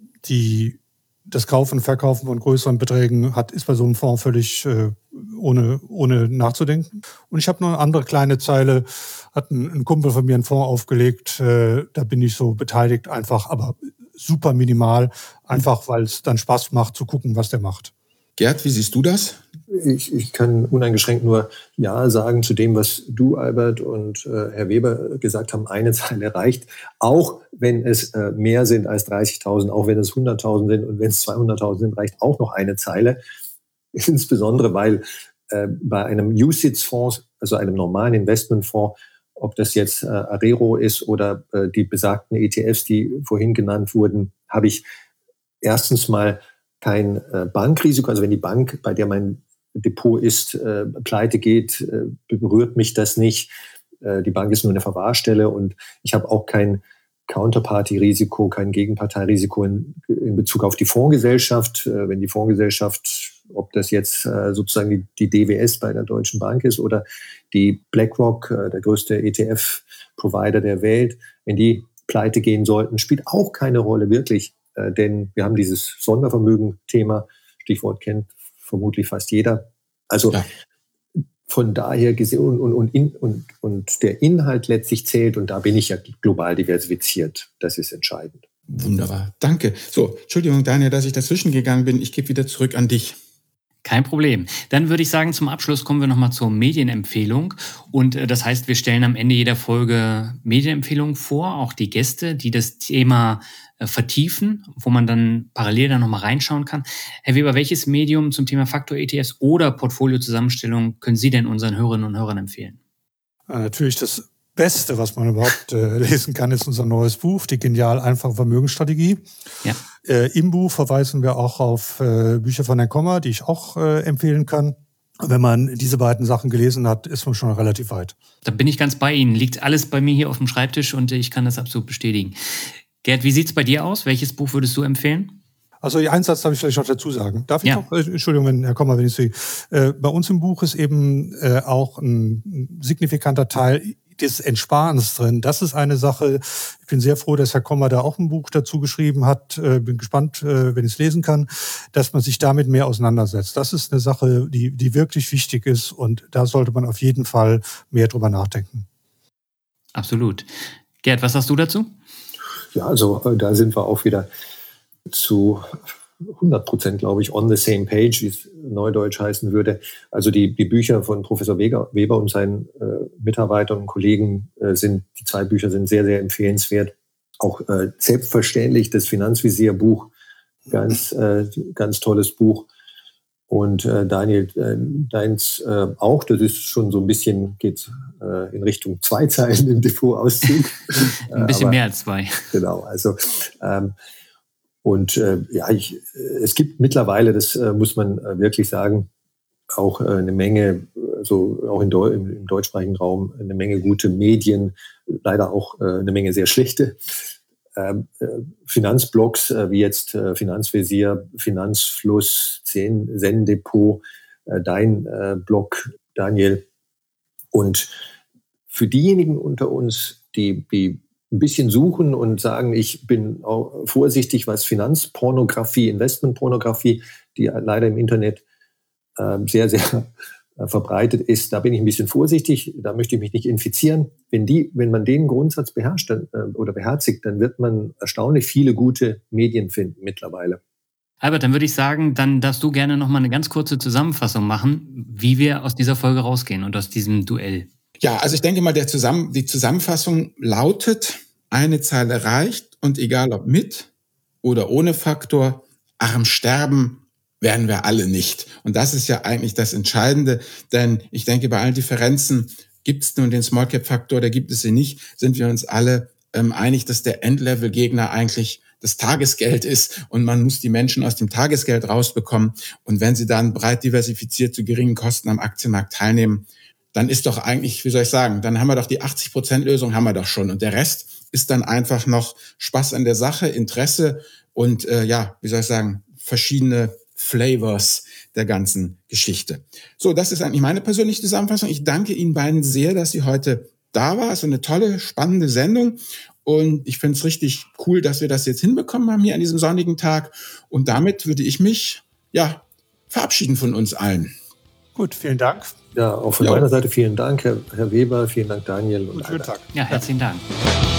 das Kaufen und Verkaufen von größeren Beträgen ist bei so einem Fonds völlig ohne nachzudenken. Und ich habe noch eine andere kleine Zeile, hat ein Kumpel von mir einen Fonds aufgelegt, da bin ich so beteiligt, einfach, aber super minimal, einfach weil es dann Spaß macht zu gucken, was der macht. Gerd, wie siehst du das? Ich kann uneingeschränkt nur Ja sagen zu dem, was du, Albert, und Herr Weber gesagt haben. Eine Zeile reicht, auch wenn es mehr sind als 30.000, auch wenn es 100.000 sind und wenn es 200.000 sind, reicht auch noch eine Zeile. Insbesondere, weil bei einem UCITS-Fonds, also einem normalen Investmentfonds, ob das jetzt Arero ist oder die besagten ETFs, die vorhin genannt wurden, habe ich erstens mal kein Bankrisiko. Also wenn die Bank, bei der mein Depot ist, pleite geht, berührt mich das nicht. Die Bank ist nur eine Verwahrstelle und ich habe auch kein Counterparty-Risiko, kein Gegenparteirisiko in Bezug auf die Fondsgesellschaft. Wenn die Fondsgesellschaft, ob das jetzt sozusagen die DWS bei der Deutschen Bank ist oder die BlackRock, der größte ETF-Provider der Welt, wenn die pleite gehen sollten, spielt auch keine Rolle wirklich. Denn wir haben dieses Sondervermögen-Thema, Stichwort kennt vermutlich fast jeder. Also ja. Von daher gesehen und der Inhalt letztlich zählt und da bin ich ja global diversifiziert. Das ist entscheidend. Wunderbar, danke. So, Entschuldigung, Daniel, dass ich dazwischen gegangen bin. Ich gebe wieder zurück an dich. Kein Problem. Dann würde ich sagen, zum Abschluss kommen wir nochmal zur Medienempfehlung. Und das heißt, wir stellen am Ende jeder Folge Medienempfehlungen vor, auch die Gäste, die das Thema vertiefen, wo man dann parallel da nochmal reinschauen kann. Herr Weber, welches Medium zum Thema Faktor-ETFs oder Portfoliozusammenstellung können Sie denn unseren Hörerinnen und Hörern empfehlen? Natürlich das Beste, was man überhaupt lesen kann, ist unser neues Buch, die genial einfache Vermögensstrategie. Ja. Im Buch verweisen wir auch auf Bücher von Herrn Kommer, die ich auch empfehlen kann. Wenn man diese beiden Sachen gelesen hat, ist man schon relativ weit. Da bin ich ganz bei Ihnen. Liegt alles bei mir hier auf dem Schreibtisch und ich kann das absolut bestätigen. Gerd, wie sieht's bei dir aus? Welches Buch würdest du empfehlen? Also einen Satz darf ich vielleicht noch dazu sagen. Darf ich noch? Entschuldigung, Herr Kommer, wenn ich Sie. Bei uns im Buch ist eben auch ein signifikanter Teil des Entsparens drin. Das ist eine Sache. Ich bin sehr froh, dass Herr Kommer da auch ein Buch dazu geschrieben hat. Bin gespannt, wenn ich es lesen kann, dass man sich damit mehr auseinandersetzt. Das ist eine Sache, die wirklich wichtig ist und da sollte man auf jeden Fall mehr drüber nachdenken. Absolut. Gerd, was sagst du dazu? Ja, also da sind wir auch wieder zu 100%, glaube ich, on the same page, wie es neudeutsch heißen würde. Also die Bücher von Professor Weber und seinen Mitarbeitern und Kollegen die 2 Bücher sind sehr, sehr empfehlenswert. Auch selbstverständlich das Finanzvisier-Buch, ganz tolles Buch. Und Daniel, deins auch, das ist schon so ein bisschen, geht in Richtung 2 Zeilen im Depotauszug. Ein bisschen mehr als 2. Genau, also es gibt mittlerweile, das muss man wirklich sagen, auch eine Menge, so auch im deutschsprachigen Raum, eine Menge gute Medien, leider auch eine Menge sehr schlechte. Finanzblogs wie jetzt Finanzvisier, Finanzfluss, Zen-Depot, dein Blog, Daniel. Und für diejenigen unter uns, die ein bisschen suchen und sagen, ich bin auch vorsichtig, was Finanzpornografie, Investmentpornografie, die leider im Internet sehr, sehr verbreitet ist, da bin ich ein bisschen vorsichtig, da möchte ich mich nicht infizieren. Wenn man den Grundsatz beherrscht oder beherzigt, dann wird man erstaunlich viele gute Medien finden mittlerweile. Albert, dann würde ich sagen, dann darfst du gerne nochmal eine ganz kurze Zusammenfassung machen, wie wir aus dieser Folge rausgehen und aus diesem Duell. Ja, also ich denke mal, die Zusammenfassung lautet, eine Zeile reicht und egal ob mit oder ohne Faktor, arm sterben werden wir alle nicht. Und das ist ja eigentlich das Entscheidende, denn ich denke, bei allen Differenzen gibt es nun den Small-Cap-Faktor, oder gibt es sie nicht, sind wir uns alle einig, dass der Endlevel-Gegner eigentlich das Tagesgeld ist und man muss die Menschen aus dem Tagesgeld rausbekommen. Und wenn sie dann breit diversifiziert zu geringen Kosten am Aktienmarkt teilnehmen, dann ist doch eigentlich, wie soll ich sagen, dann haben wir doch die 80%-Lösung haben wir doch schon. Und der Rest ist dann einfach noch Spaß an der Sache, Interesse und verschiedene Flavors der ganzen Geschichte. So, das ist eigentlich meine persönliche Zusammenfassung. Ich danke Ihnen beiden sehr, dass Sie heute da waren. Es ist eine tolle, spannende Sendung. Und ich finde es richtig cool, dass wir das jetzt hinbekommen haben hier an diesem sonnigen Tag. Und damit würde ich mich, verabschieden von uns allen. Gut, vielen Dank. Ja, auch von meiner Seite vielen Dank, Herr Weber, vielen Dank, Daniel. Und schönen Tag. Ja, herzlichen Dank.